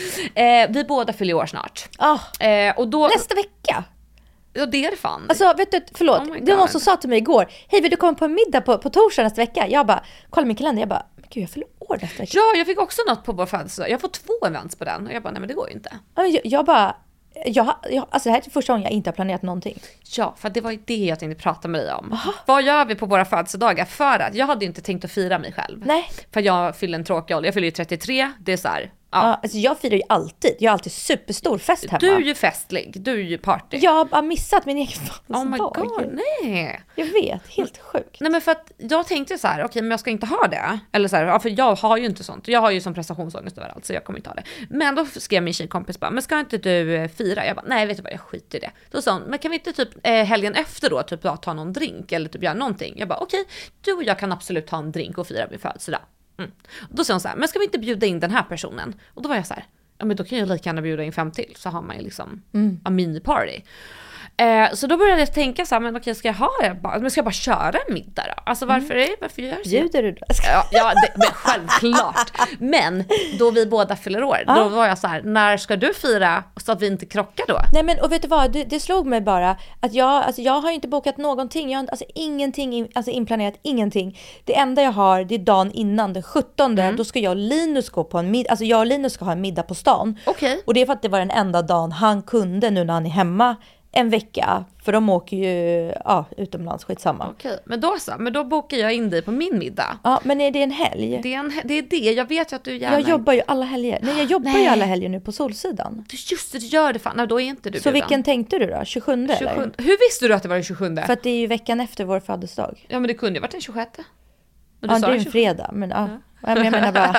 Eh, vi båda fyller år snart. Ah. Eh, och då... Nästa vecka. Ja, det är det fan. Alltså, vet du, förlåt. Oh det var någon som sa till mig igår. Hej, vill du komma på en middag på, på torsdag nästa vecka? Jag bara, kolla min kalender. Jag bara, men gud, jag fyller år nästa vecka. Ja, jag fick också något på vår födelsedag. Jag får två events på den. Och jag bara, nej men det går ju inte. Jag, jag bara... Jag, jag, alltså det här är första gången jag inte har planerat någonting. Ja, för det var ju det jag tänkte prata med dig om. Aha. Vad gör vi på våra födelsedagar? För att jag hade ju inte tänkt att fira mig själv. Nej. För jag fyller en tråkig ålder. Jag fyller ju trettiotre. Det är så här. Ja. Ja, alltså jag firar ju alltid. Jag har alltid superstor fest hemma. Du är ju festlig. Du är ju party. Jag har bara missat min egen födelsedag. Oh my god, nej. Jag vet, helt sjukt. Nej men för att jag tänkte så här, okej okay, men jag ska inte ha det. Eller så här, ja, för jag har ju inte sånt. Jag har ju som prestationsångest överallt så jag kommer inte ha det. Men då skrev min tjejkompis bara, men ska inte du fira? Jag bara, nej vet du vad, jag skiter i det. Då sa hon, men kan vi inte typ eh, helgen efter då typ ta någon drink eller typ göra någonting? Jag bara, okej, okay, du och jag kan absolut ta en drink och fira min födelsedag. Mm. Då sa hon så här, men ska vi inte bjuda in den här personen? Och då var jag så här, ja men då kan jag lika gärna bjuda in fem till. Så har man ju liksom mm. en mini-party. Eh, så då började jag tänka så här, men okej, ska jag ha det? Men ska jag bara köra en middag då? Alltså varför är det? Varför gör jag så? Bjuder du då? Ja, ja det, men självklart. Men då vi båda fyller år, Ja. då var jag så här, när ska du fira så att vi inte krockar då? Nej men och vet du vad, det, det slog mig bara att jag, alltså jag har ju inte bokat någonting, jag har alltså ingenting, in, alltså inplanerat ingenting. Det enda jag har, det är dagen innan, den sjuttonde, mm. då ska jag och Linus gå på en middag, alltså jag och Linus ska ha en middag på stan. Okej. Okay. Och det är för att det var den enda dagen han kunde nu när han är hemma en vecka, för de åker ju ja, utomlands, skitsamma. Okej, men då så, men då bokar jag in dig på min middag. Ja, men är det en helg? Det är, en, det, är det, jag vet ju att du gärna... Jag jobbar ju alla helger. Nej, jag jobbar Nej. ju alla helger nu på Solsidan. Just det, du gör det fan. Nej, då är inte du Så bjudan. vilken tänkte du då? tjugosjunde, tjugosjunde eller? Hur visste du att det var den tjugosjunde? För att det är ju veckan efter vår födelsedag. Ja, men det kunde ju varit den tjugosjätte. Ja, det är en fredag, men ja. ja. Men jag menar bara...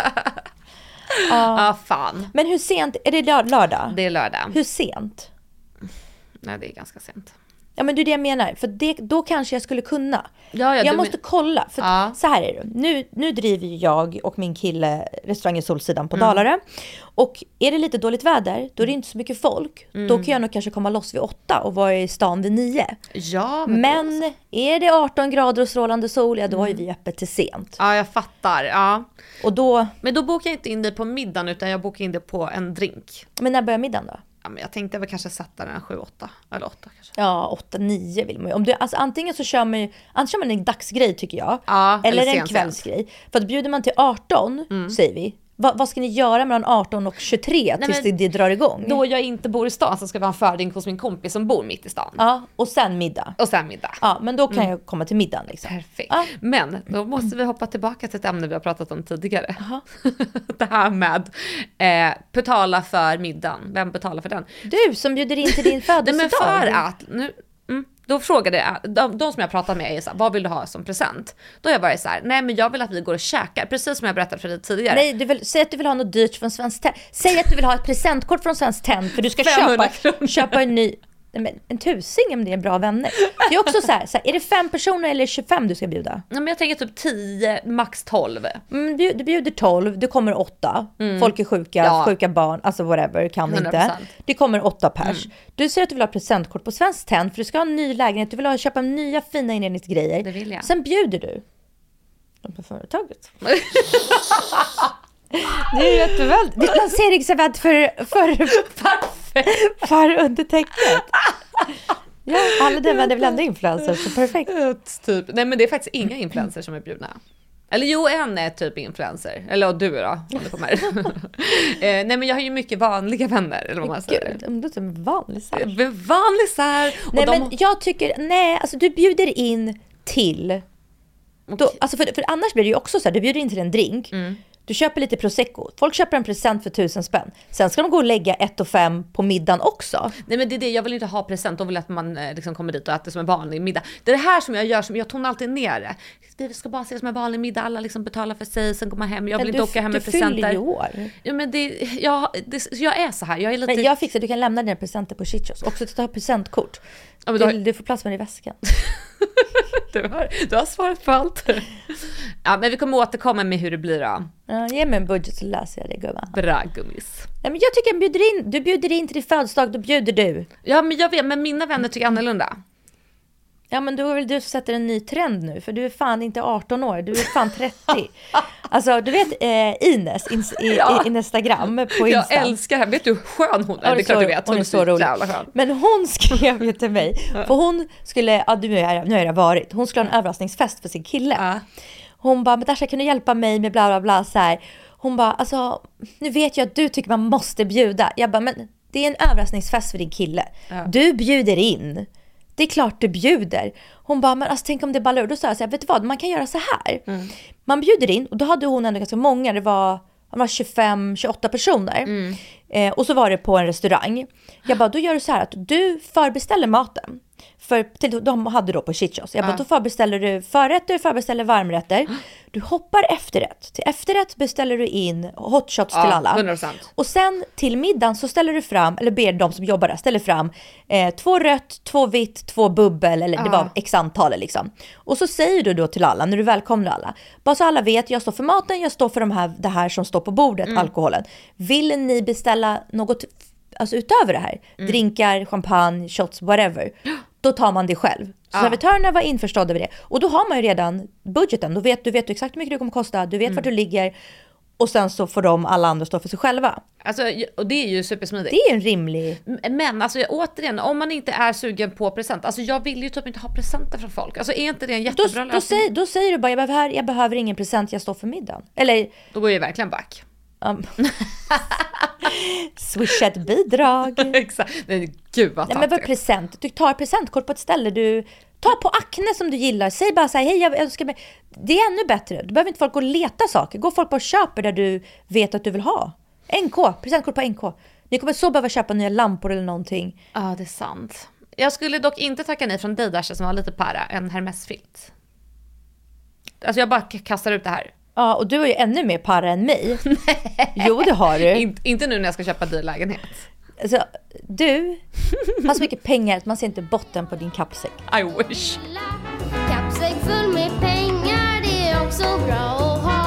Ja, ah, fan. Men hur sent, är det lör- lördag? Det är lördag. Hur sent? Nej, det är ganska sent. Ja, men det är det jag menar. För det, då kanske jag skulle kunna. Ja, ja, jag du måste men... kolla. För ja. så här är det. Nu, nu driver jag och min kille restaurangen Solsidan på mm. Dalarö. Och är det lite dåligt väder, då är det inte så mycket folk. Mm. Då kan jag nog kanske komma loss vid åtta och vara i stan vid nio. Ja, men men då... är det arton grader och strålande sol, ja, då har ju vi öppet till sent. Ja, jag fattar. Ja. Och då... Men då bokar jag inte in dig på middagen, utan jag bokar in dig på en drink. Men när börjar middagen då? Ja, men jag tänkte väl kanske sätta den sju åtta eller åtta kanske. Ja, åtta nio vill man ju. Om du, alltså, antingen så kör man ju, antingen kör man en dagsgrej tycker jag. Ja, eller, eller en kvällsgrej. För att bjuder man till arton, mm. säger vi. Va, vad ska ni göra mellan arton och tjugotre Nej, tills men, det drar igång? Då jag inte bor i stan så ska vi ha en fördrink hos min kompis som bor mitt i stan. Ja, och sen middag. Och sen middag. Ja, men då kan mm. jag komma till middagen liksom. Perfekt. Ja. Men då måste vi hoppa tillbaka till ett ämne vi har pratat om tidigare. Det här med eh, betala för middagen. Vem betalar för den? Du som bjuder in till din födelsedag. Nej, men för att... Nu, mm, då frågade jag, de, de som jag pratat med är så här, vad vill du ha som present? Då har jag varit så här, nej men jag vill att vi går och käkar, precis som jag berättade för dig tidigare. Nej, du vill, säg att du vill ha något dyrt från Svenskt Tenn. Säg att du vill ha ett presentkort från Svenskt Tenn för du ska köpa, köpa en ny... Men en tusing om det är bra vänner. Det är också så här, så här, är det fem personer eller tjugofem du ska bjuda? Ja, men jag tänker typ tio, max tolv. Mm, du, du bjuder tolv, det kommer åtta. Mm. Folk är sjuka, ja. sjuka barn, alltså whatever, kan hundra procent. Inte. Det kommer åtta pers. Mm. Du säger att du vill ha presentkort på Svenskt Tenn för du ska ha en ny lägenhet, du vill ha, köpa nya fina inredningsgrejer. Det vill jag. Sen bjuder du dem på företaget. Det är jätteväldigt. Det är lanseringsevent för, för, för, för undertecknet. Ja, alla de är väl ändå influencers, så perfekt. Typ. Nej, men det är faktiskt inga influencers som är bjudna. Eller jo, en är typ influencer. Eller du då, om du kommer. eh, nej, men jag har ju mycket vanliga vänner, eller vad man säger. Gud, du är som vanlisar. Vanlisar. Nej, de... men jag tycker, nej, alltså du bjuder in till... Okay. Då, alltså för, för annars blir det ju också så här, du bjuder in till en drink. Mm. Du köper lite prosecco. Folk köper en present för tusen spänn. Sen ska de gå och lägga ett och fem på middagen också. Nej, men det är det. Jag vill inte ha present. Jag vill att man liksom kommer dit och äter som en vanlig middag. Det är det här som jag gör. Som jag tonar alltid ner det. Vi ska bara se som en vanlig middag. Alla liksom betalar för sig. Sen går man hem. Jag vill men inte du, åka hem med presenter. Du fyller ju år. Ja, men det, jag, det, jag är så här. Jag är lite... Men jag fixar. Du kan lämna dina presenter på Chichos. Också att ta presentkort. Ja, du, har... du får plats med det i väskan. du, har, du har svarat på allt. Ja, men vi kommer återkomma med hur det blir då. Ja, ge mig en budget så läser jag det, gumman. Bra, gummis. Ja, men jag tycker jag bjuder in. Du bjuder in till din födelsedag, då bjuder du. Ja, men jag vet, men mina vänner tycker annorlunda. Ja, men då är väl du som sätter en ny trend nu. För du är fan inte arton år, du är fan trettio. Alltså, du vet eh, Ines in, i, ja. i, i Instagram på Insta. Jag älskar henne. Vet du hur skön hon är? Ja, det är klart du vet. Hon, hon är så, så rolig. Men hon skrev ju till mig. För hon skulle, ja, nu har jag, jag varit. Hon skulle ha en överraskningsfest för sin kille. Ja. Hon bara, men Dasha, kan du hjälpa mig med bla bla bla så här. Hon bara, alltså, nu vet jag att du tycker man måste bjuda. Jag bara, men det är en överraskningsfest för din kille. Ja. Du bjuder in. Det är klart du bjuder. Hon bara, men alltså, tänk om det ballar ur. Då sa jag så här, vet du vad, man kan göra så här. Mm. Man bjuder in, och då hade hon ändå ganska många. Det var, det var tjugofem tjugoåtta personer. Mm. Eh, och så var det på en restaurang. Jag bara, då gör du så här att du förbeställer maten. För till, de hade då på Chichos. Jag bara, ja. Då förbeställer du förrätter, förbeställer varmrätter. Du hoppar efterrätt. Till efterrätt beställer du in hotshots ja, till alla. hundra procent. Och sen till middagen så ställer du fram, eller ber de som jobbar där, ställer fram eh, två rött, två vitt, två bubbel. Eller ja. Det var x antal liksom. Och så säger du då till alla, när du välkomnar alla. Bara så alla vet, jag står för maten, jag står för de här, det här som står på bordet, mm. alkoholen. Vill ni beställa något alltså utöver det här, mm. drinkar, champagne, shots, whatever, då tar man det själv. Så ja. servitörerna var införstådda med det. Och då har man ju redan budgeten. Då vet du vet du exakt hur mycket det kommer kosta. Du vet mm. vart du ligger. Och sen så får de alla andra stå för sig själva. Alltså, och det är ju supersmidigt. Det är en rimlig... Men alltså återigen, om man inte är sugen på present. Alltså jag vill ju typ inte ha presenter från folk. Alltså är inte det en jättebra lösning? Då, då, säger, då säger du bara, jag behöver, jag behöver ingen present, jag står för middagen. Eller... Då går jag verkligen back. Um. Swisha ett bidrag. Exakt. Nej, gud vad. Nej, men vad present? Du tar presentkort på ett ställe du tar på Acne som du gillar. Säg bara så här, hej jag önskar mig. Det är ännu bättre. Du behöver inte folk gå och leta saker. Gå folk bara och köper där du vet att du vill ha. N K, presentkort på N K. Ni kommer så behöva köpa nya lampor eller någonting. Ja, det är sant. Jag skulle dock inte tacka nej från dig där som var lite para, en Hermes-filt. Alltså jag bara kastar ut det här. Ja, och du är ju ännu mer para än mig. Jo, det har du. In, inte nu när jag ska köpa din lägenhet. Alltså, du har så mycket pengar att man ser inte botten på din kappsäck. I wish. Kappsäck full med pengar, det är också bra att ha.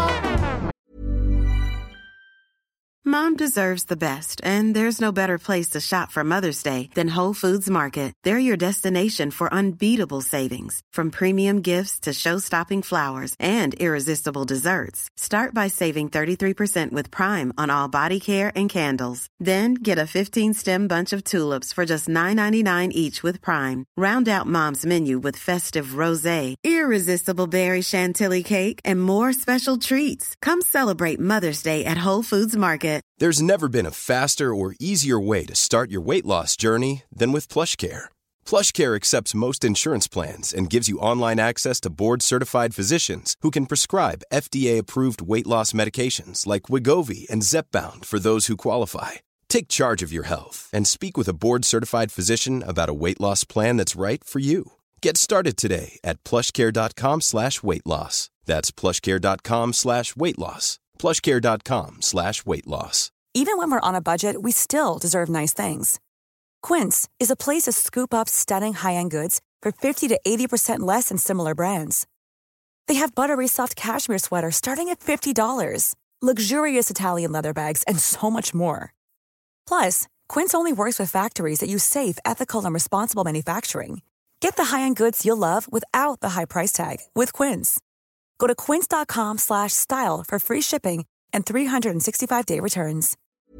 Mom deserves the best, and there's no better place to shop for Mother's Day than Whole Foods Market. They're your destination for unbeatable savings, from premium gifts to show-stopping flowers and irresistible desserts. Start by saving thirty-three percent with Prime on all body care and candles. Then get a fifteen-stem bunch of tulips for just nine ninety-nine each with Prime. Round out Mom's menu with festive rosé, irresistible berry chantilly cake, and more special treats. Come celebrate Mother's Day at Whole Foods Market. There's never been a faster or easier way to start your weight loss journey than with PlushCare. PlushCare accepts most insurance plans and gives you online access to board-certified physicians who can prescribe F D A-approved weight loss medications like Wegovy and Zepbound for those who qualify. Take charge of your health and speak with a board-certified physician about a weight loss plan that's right for you. Get started today at plushcare.com slash weight loss. That's plushcare.com slash weight loss. plushcare.com slash weight loss. Even when we're on a budget, we still deserve nice things. Quince is a place to scoop up stunning high-end goods for fifty to eighty percent less than similar brands. They have buttery soft cashmere sweaters starting at fifty dollars, luxurious Italian leather bags, and so much more. Plus, Quince only works with factories that use safe, ethical, and responsible manufacturing. Get the high-end goods you'll love without the high price tag with Quince. Go to quince.com slash style for free shipping and three sixty-five day returns.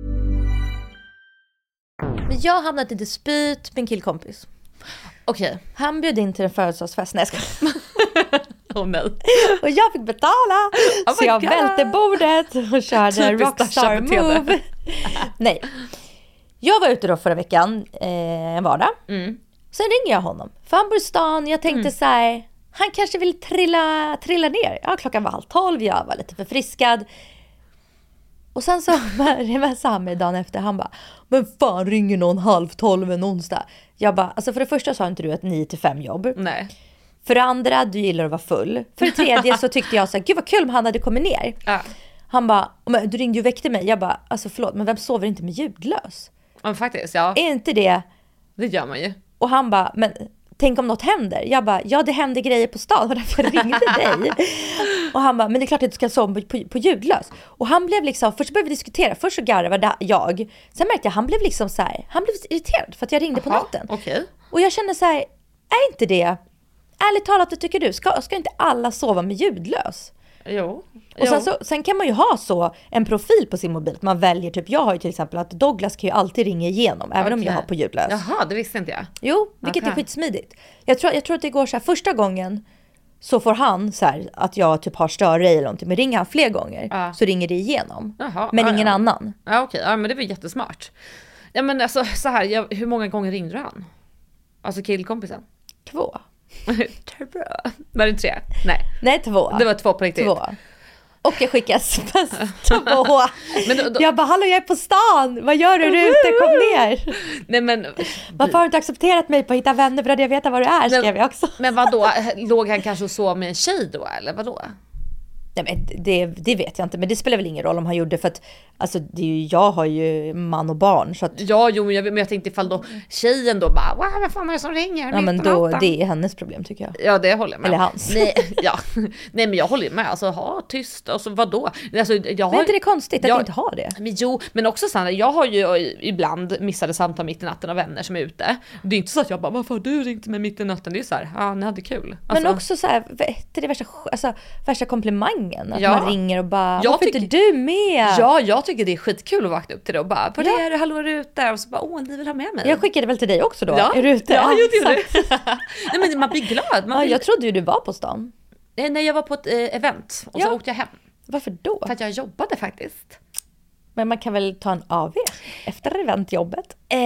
Men jag hamnade i dispyt med en killkompis. Okej. Okay. Han bjöd in till en födelsedagsfest. Nej, jag ska... oh, nej. Och jag fick betala. Oh så jag God. välte bordet och körde rockstar move. Nej. Jag var ute då förra veckan, eh, en vardag. Mm. Sen ringer jag honom. För han bor i stan. Jag tänkte mm. så här... Han kanske vill trilla, trilla ner. Ja, klockan var halv tolv. Jag var lite förfriskad. Och sen så remessade han mig dagen efter. Han bara, men fan ringer någon halv tolv en onsdag? Jag bara, alltså för det första sa inte du ett nio till fem jobb. Nej. För det andra, du gillar att vara full. För det tredje så tyckte jag så här, gud vad kul om han hade kommit ner. Ja. Han bara, men du ringde ju och väckte mig. Jag bara, alltså förlåt, men vem sover inte med ljudlös? Men faktiskt, ja. Är inte det? Det gör man ju. Och han bara, men... tänk om något händer. Jag bara, ja det händer grejer på stan. Och därför jag ringde dig. Och han bara, men det är klart att du ska sova på, på, på ljudlös. Och han blev liksom, först började vi diskutera. Först så garvade jag. Sen märkte jag, han blev liksom så här, han blev irriterad för att jag ringde Aha, på natten. Okay. Och jag kände så här, är inte det, ärligt talat, det tycker du, ska, ska inte alla sova med ljudlös? Jo. Och sen, så, sen kan man ju ha så en profil på sin mobil. Man väljer typ, jag har ju till exempel att Douglas kan ju alltid ringa igenom. Även okay. om jag har på ljudlös. Jaha, det visste inte jag. Jo, vilket okay. är skitsmidigt. Jag tror, jag tror att det går så här, första gången så får han så här, att jag typ har större eller någonting. Men ringer han fler gånger ja. så ringer det igenom. Jaha, men ja, ingen ja. annan. Ja okej, okay. ja, men det var jättesmart. Ja men alltså så här, jag, hur många gånger ringde han? Alltså killkompisen? Två. Var det tre? Nej. Nej, två. Det var två på riktigt. Två. Och jag skickar sms två. Men då, då... Jag bara, hallå jag är på stan. Vad gör du ute? Kom ner. Nej men... Varför har du inte accepterat mig på att hitta vänner? För att jag vet var du är, skrev jag också. Men vadå? Låg han kanske och sov med en tjej då? Eller vadå? Nej, men det, det vet jag inte. Men det spelar väl ingen roll om han gjorde. För att Alltså det är ju, jag har ju man och barn så att... Ja, jo, men jag, men jag tänkte ifall då tjejen då bara, wow, vad fan är det som ringer? Ja, men då, det är hennes problem tycker jag. Ja, det håller jag med. Eller hans. Nej, ja. Nej, men jag håller med. Alltså, ha tyst. Alltså, vadå? Alltså, jag har... Men är inte det konstigt att jag... inte ha det? Men, jo, men också så här, jag har ju ibland missade samtal mitt i natten av vänner som är ute. Det är inte så att jag bara, varför har du ringt mig mitt i natten? Det är så här, ja, ni hade kul. Alltså... Men också så här, det är det värsta, alltså, värsta komplimangen. Att ja. man ringer och bara, jag varför tycker... inte du med? Ja, jag tycker det är skitkul att vakna upp till det och bara, var är du? Hallå, är du ute? Och så bara, åh, ni vill ha med mig. Jag skickade väl till dig också då? Ja, är du ute? Ja, jag gjorde det. Nej, men man blir glad. Man ja, blir... jag trodde ju du var på stan. Nej, jag var på ett eh, event och ja. så åkte jag hem. Varför då? För att jag jobbade faktiskt. Men man kan väl ta en A V efter eventjobbet? Eh,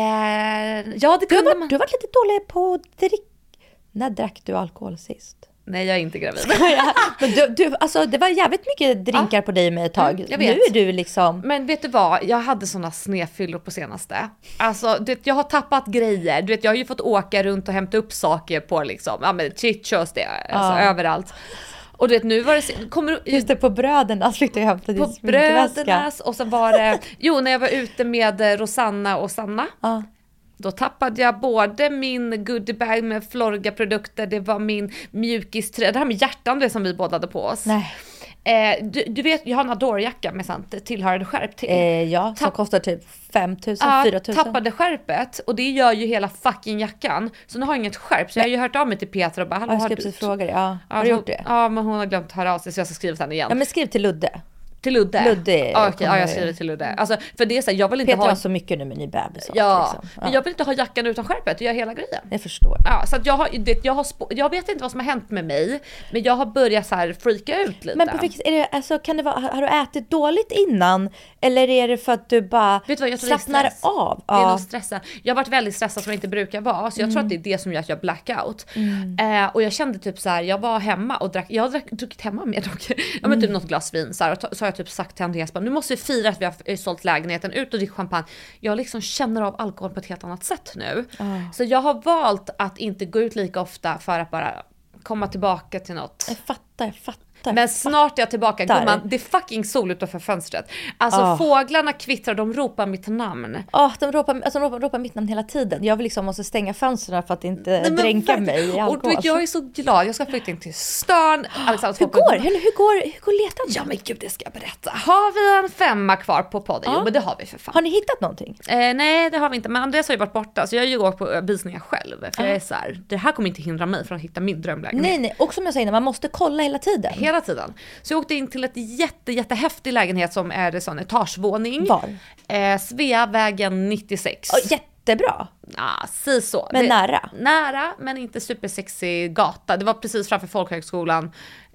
ja, det kunde du, var, man. Du har varit lite dålig på att drick. När drack du alkohol sist? Nej, jag är inte gravid. Men du, du, alltså, det var jävligt mycket drinkar ja. på dig med ett tag. Mm, jag vet. Nu är du liksom... Men vet du vad? Jag hade såna snedfyllor på senaste. Alltså, du vet, jag har tappat grejer. Du vet, jag har ju fått åka runt och hämta upp saker på liksom, ja men Chichos det, alltså ja. överallt. Och du vet, nu var det... Kommer du, just det, på Brödernas fick du hämta din sminkväska. På Brödernas, och så var det... Jo, när jag var ute med Rosanna och Sanna. Ja. Då tappade jag både min goodiebag med Florga-produkter, det var min mjukisträ, det här med hjärtan det som vi båda hade på oss. Nej. Eh, du, du vet, jag har en Adore-jacka med sånt tillhörande skärp till. Eh, ja, som Tapp- kostar typ fem tusen, ja, fyra tusen. Tappade skärpet och det gör ju hela fucking jackan. Så nu har jag inget skärp. Så men, jag har ju hört av mig till Petra och bara, hallå, jag har ska du... precis fråga dig, ja. ja, har du gjort det? Ja, men hon har glömt höra av sig så jag ska skriva till henne igen. Ja, men skriv till Ludde. Till Ludde? Ludde ah, okay, ja, jag skriver till Ludde. Alltså, för det är så här, jag vill inte Petra ha... har så mycket nu med ny bebis. Ja, liksom. ja, men jag vill inte ha jackan utan skärpet och göra hela grejen. Jag förstår. Ja, så att jag har, det, jag har sp- jag vet inte vad som har hänt med mig, men jag har börjat så här freaka ut lite. Men på vilket, är det, alltså, kan det vara, har du ätit dåligt innan? Eller är det för att du bara vet vad, jag tror slappnar det är av? Det är ja. nog stressen. Jag har varit väldigt stressad som jag inte brukar vara, så jag mm. tror att det är det som gör att jag blackout. Mm. Eh, och jag kände typ så här, jag var hemma och drack, jag har drack, druckit hemma med dock. Ja, men typ något glas vin så här, och t- så har jag typ sagt till Andreas, nu måste vi fira att vi har sålt lägenheten, ut och drick champagne. Jag liksom känner av alkohol på ett helt annat sätt nu. Oh. Så jag har valt att inte gå ut lika ofta för att bara komma tillbaka till något. Jag fattar, jag fattar. Men snart är jag tillbaka. Gumman, det är fucking sol utanför fönstret. Alltså oh. fåglarna kvittrar, de ropar mitt namn. Ja, oh, de, ropar, alltså, de ropar, ropar mitt namn hela tiden. Jag vill liksom måste stänga fönstren för att inte Nej, dränka för... mig i alkohol. Och vet, jag är så glad, jag ska flytta in till stan. Alexander, hur går? Hur, hur går, hur går letandet? Ja men gud, det ska jag berätta. Har vi en femma kvar på podden? Ja. Jo, men det har vi för fan. Har ni hittat någonting? Eh, nej, det har vi inte. Men Andreas har ju varit borta, så jag har ju gått på visningar själv. För ah. jag är så här, det här kommer inte hindra mig från att hitta min drömlägenhet. Nej, nej. Och som jag säger, man måste kolla hela tiden. Hela tiden. Så jag åkte in till ett jätte, jättehäftig lägenhet som är en sån etagevåning. Var? Eh, Sveavägen nittiosex. Oh, jättebra. Ja, si så. Men det, nära? Nära, men inte supersexig gata. Det var precis framför Folkhögskolan.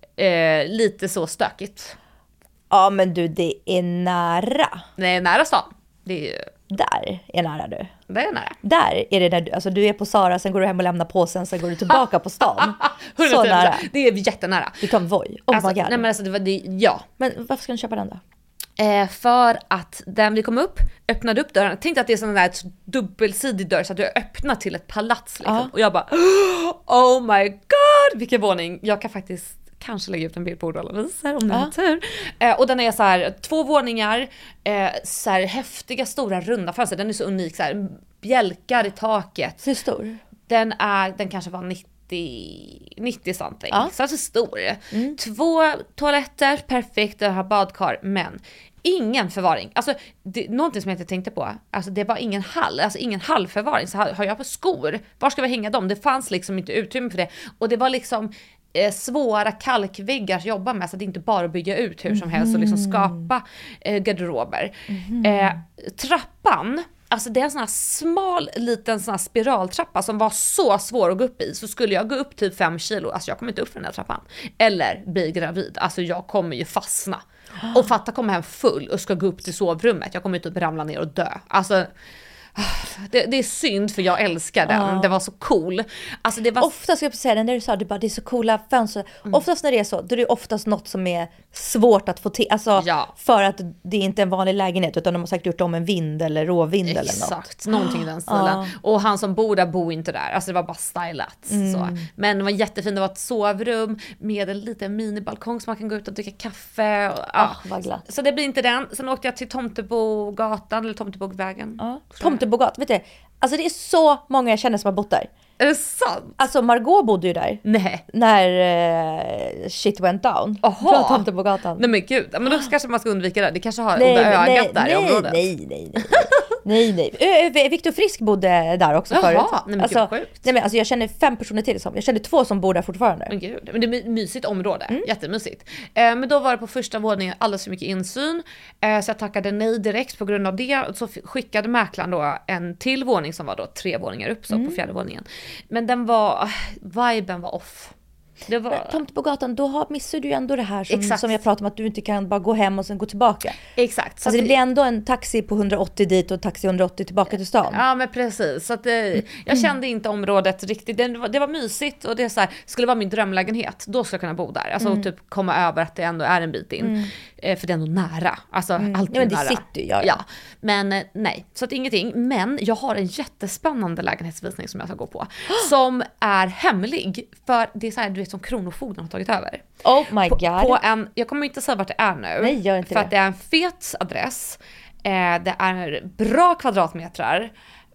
Eh, lite så stökigt. Ja, men du, det är nära. Nej, nära stan. Det är ju... Där är nära du. Det är nära. Där är det där du, alltså du är på Sara, sen går du hem och lämnar påsen, sen går du tillbaka på stan. Så nära. Det är jättenära. Du tar en Voi. Oh alltså, my God. Nej men alltså det var det, ja. Men varför ska du köpa den då? Eh, för att den vi kom upp, öppnade upp dörren. Tänkte att det är sån där dubbelsidig dörr så att du öppnar till ett palats liksom. Uh-huh. Och jag bara, oh my god, vilken våning. Jag kan faktiskt kanske lägga ut en bild på Ord alla visar om det är tur. Eh, och den är så här, två våningar, eh, så här häftiga stora runda fönster. Den är så unik, så här bjälkar i taket. Hur stor? Den är, den kanske var nittio, nittio something. Ja. Så alltså stor. Mm. Två toaletter, perfekt, det har badkar, men ingen förvaring. Alltså det, någonting som jag inte tänkte på. Alltså det var ingen hall, alltså ingen hallförvaring. Så har jag på skor, var ska vi hänga dem? Det fanns liksom inte utrymme för det. Och det var liksom eh, svåra kalkväggar att jobba med, så det är inte bara att bygga ut hur som mm. helst och liksom skapa eh, garderober. Mm. Eh, trappan, alltså det är en sån här smal liten sån här spiraltrappa som var så svår att gå upp i. Så skulle jag gå upp typ fem kilo, alltså jag kommer inte upp för den här trappan. Eller bli gravid, alltså jag kommer ju fastna. Och fatta komma hem full och ska gå upp till sovrummet. Jag kommer ju typ ramla ner och dö. Alltså, Det, det är synd för jag älskar den. Ja. Det var så cool. Alltså det var... Ofta ska jag säga det när du sa det, bara, det är så coola fönster. Mm. Oftast när det är så, då är det oftast något som är svårt att få till. Alltså ja. För att det är inte en vanlig lägenhet utan de har säkert gjort om en vind eller råvind eller något. Exakt, någonting i den stilen. Ja. Och han som bor där bor inte där. Alltså det var bara stylat. Mm. Så. Men det var jättefint. Det var ett sovrum med en liten minibalkong som man kan gå ut och dricka kaffe. Och, ja. Oh, glatt. Så det blir inte den. Sen åkte jag till Tomtebogatan eller Tomtebogvägen. Ja. Tomtebogatan, vet du? Alltså det är så många jag känner som har bott där. Är det sant? Alltså Margot bodde ju där. Nej. När uh, shit went down. Jaha. Från Tomtebogatan. Nej men gud. Men då kanske man ska undvika det. Det kanske har nej, ögat nej, där nej, i området. Nej, nej, nej. nej, nej. Viktor Frisk bodde där också Jaha, förut. Nej, men alltså, sjukt. Nej men alltså jag känner fem personer till som. Jag känner två som bor där fortfarande. Men gud. Men det är ett mysigt område. Mm. Jättemysigt. Eh, men då var det på första våningen alldeles för mycket insyn. Eh, så jag tackade nej direkt på grund av det. Så skickade mäklaren då en till våning som var då tre våningar upp så mm. på fjärde våningen. Men den var, viben var off. Det var... Tomtebogatan, då har, missar du ju ändå det här som, som jag pratade om att du inte kan bara gå hem och sen gå tillbaka. Exakt. Så alltså det blir ändå en taxi på hundraåttio dit och taxi hundraåttio tillbaka till stan. Ja men precis. Så att, eh, jag kände inte området riktigt. Det var, det var mysigt och det är så här, skulle det vara min drömlägenhet, då skulle jag kunna bo där. Alltså mm. typ komma över att det ändå är en bit in. Mm. Eh, för det är ändå nära. Alltså mm. allt är ja, men det nära. Sitter, ja, ja. ja. Men eh, nej, så att ingenting. Men jag har en jättespännande lägenhetsvisning som jag ska gå på. Som är hemlig. För det är så här, du vet som Kronofogden har tagit över. Oh my god. På, på en, jag kommer inte säga vart det är nu. Nej, gör inte för det. att det är en fet adress. Eh, det är bra kvadratmetrar.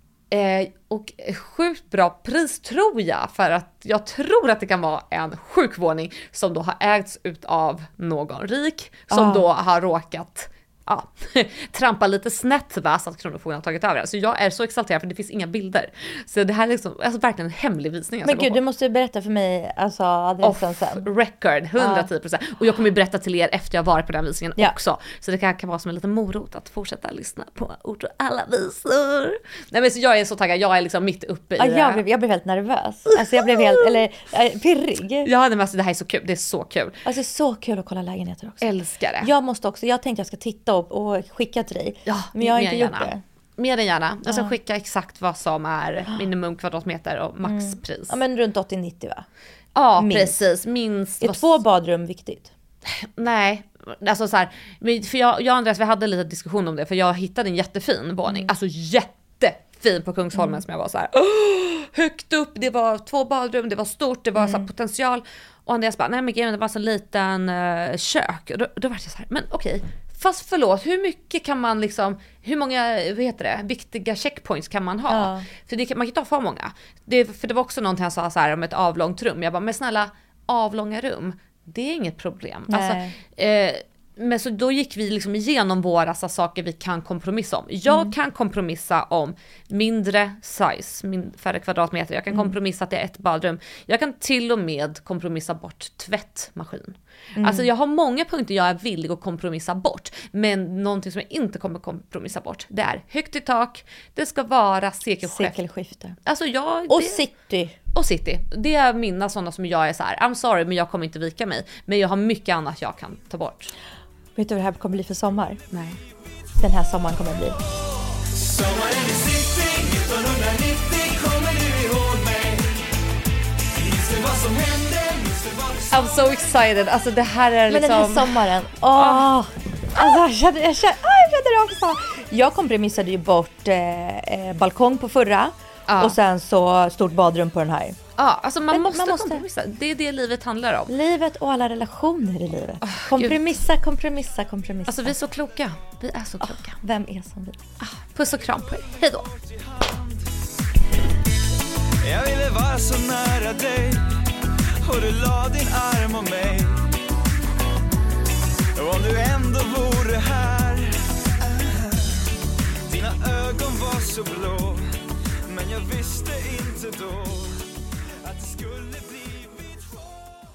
Eh, och sjukt bra pris tror jag. För att jag tror att det kan vara en sjukvåning som då har ägts ut av någon rik. Som ah. då har råkat... Ja, trampa lite snett va, så att Kronofogden har tagit över. Så jag är så exalterad för det finns inga bilder. Så det här är liksom, alltså verkligen en hemlig visning. Men gud, du måste berätta för mig alltså, adressen Off sen. record, hundratio procent. Ja. Och jag kommer berätta till er efter jag varit på den visningen ja. också. Så det kan, kan vara som en liten morot att fortsätta lyssna på Ord och alla visor. Nej men så jag är så taggad, jag är liksom mitt uppe i ja, jag, blev, jag blev helt nervös. Alltså jag blev helt, eller äh, pirrig. Ja men alltså det här är så kul, det är så kul. Alltså så kul att kolla lägenheter också. Älskar det. Jag måste också, jag tänkte jag ska titta och, och skicka till dig. Ja, men jag har inte gärna. gjort det. Mer än gärna. Jag ska ja. skicka exakt vad som är minimum kvadratmeter och maxpris. Mm. Ja men runt åttio nittio va? Ja minst. Precis, minst. Är två badrum viktigt? Nej, alltså så här, för jag, jag och Andreas vi hade lite diskussion om det för jag hittade en jättefin våning. Mm. Alltså jättefin på Kungsholmen mm. som jag var så här högt upp, det var två badrum, det var stort, det var mm. så här potential. Och Andreas bara, nej men det var så en liten uh, kök. Och då, då var jag så här, men okej. Okay. Fast förlåt, hur mycket kan man liksom, hur många, vad heter det, viktiga checkpoints kan man ha? Ja. För det, man kan inte ha för många. Det, för det var också någonting han sa så här om ett avlångt rum. Jag bara, men snälla, avlånga rum, det är inget problem. Alltså, eh, men så då gick vi liksom igenom våra så saker vi kan kompromissa om. Jag mm. kan kompromissa om mindre size, min, färre kvadratmeter. Jag kan mm. kompromissa att det är ett badrum. Jag kan till och med kompromissa bort tvättmaskin. Mm. Alltså jag har många punkter jag är villig att kompromissa bort. Men någonting som jag inte kommer kompromissa bort, det är högt i tak. Det ska vara sekelskifte. Sekelskifte. Alltså jag, och det, city. Och city. Det är mina sådana som jag är så här, I'm sorry men jag kommer inte vika mig. Men jag har mycket annat jag kan ta bort. Vet du vad det här kommer bli för sommar? Nej. Den här sommaren kommer bli. Sommaren i city, nittonhundranittio, kommer du ihåg mig? Minns du vad som hände? I'm so excited. Alltså det här är liksom... Men den här sommaren, åh! Oh. Alltså jag kände, jag kände, jag kände det också. Jag kompromissade ju bort eh, balkong på förra. Ah. Och sen så stort badrum på den här. Ja, ah, alltså man måste, man måste kompromissa. Det är det livet handlar om. Livet och alla relationer i livet. Oh, kompromissa, Gud. kompromissa, kompromissa. Alltså vi är så kloka. Vi är så kloka. Oh, vem är som vi? Ah, puss och kram på er. Hej då. Jag ville vara så nära dig. Och du la din arm om mig. Och om du ändå vore här. Dina ögon var så blå. Men jag visste inte då att det skulle bli mitt hår.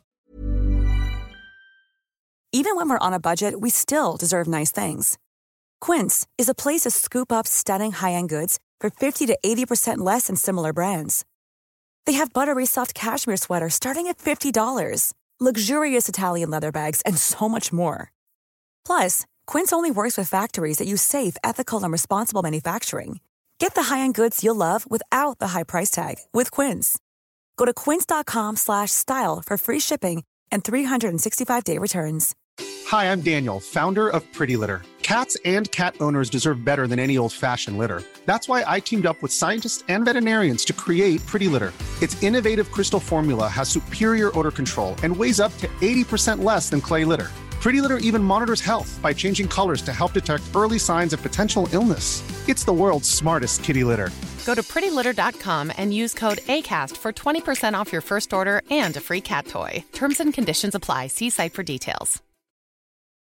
Even when we're on a budget, we still deserve nice things. Quince is a place to scoop up stunning high-end goods for fifty to eighty percent less than similar brands. They have buttery soft cashmere sweaters starting at fifty dollars, luxurious Italian leather bags, and so much more. Plus, Quince only works with factories that use safe, ethical, and responsible manufacturing. Get the high-end goods you'll love without the high price tag with Quince. Go to quince.com slash style for free shipping and three sixty-five day returns. Hi, I'm Daniel, founder of Pretty Litter. Cats and cat owners deserve better than any old-fashioned litter. That's why I teamed up with scientists and veterinarians to create Pretty Litter. Its innovative crystal formula has superior odor control and weighs up to eighty percent less than clay litter. Pretty Litter even monitors health by changing colors to help detect early signs of potential illness. It's the world's smartest kitty litter. Go to pretty litter dot com and use code ACAST for twenty percent off your first order and a free cat toy. Terms and conditions apply. See site for details.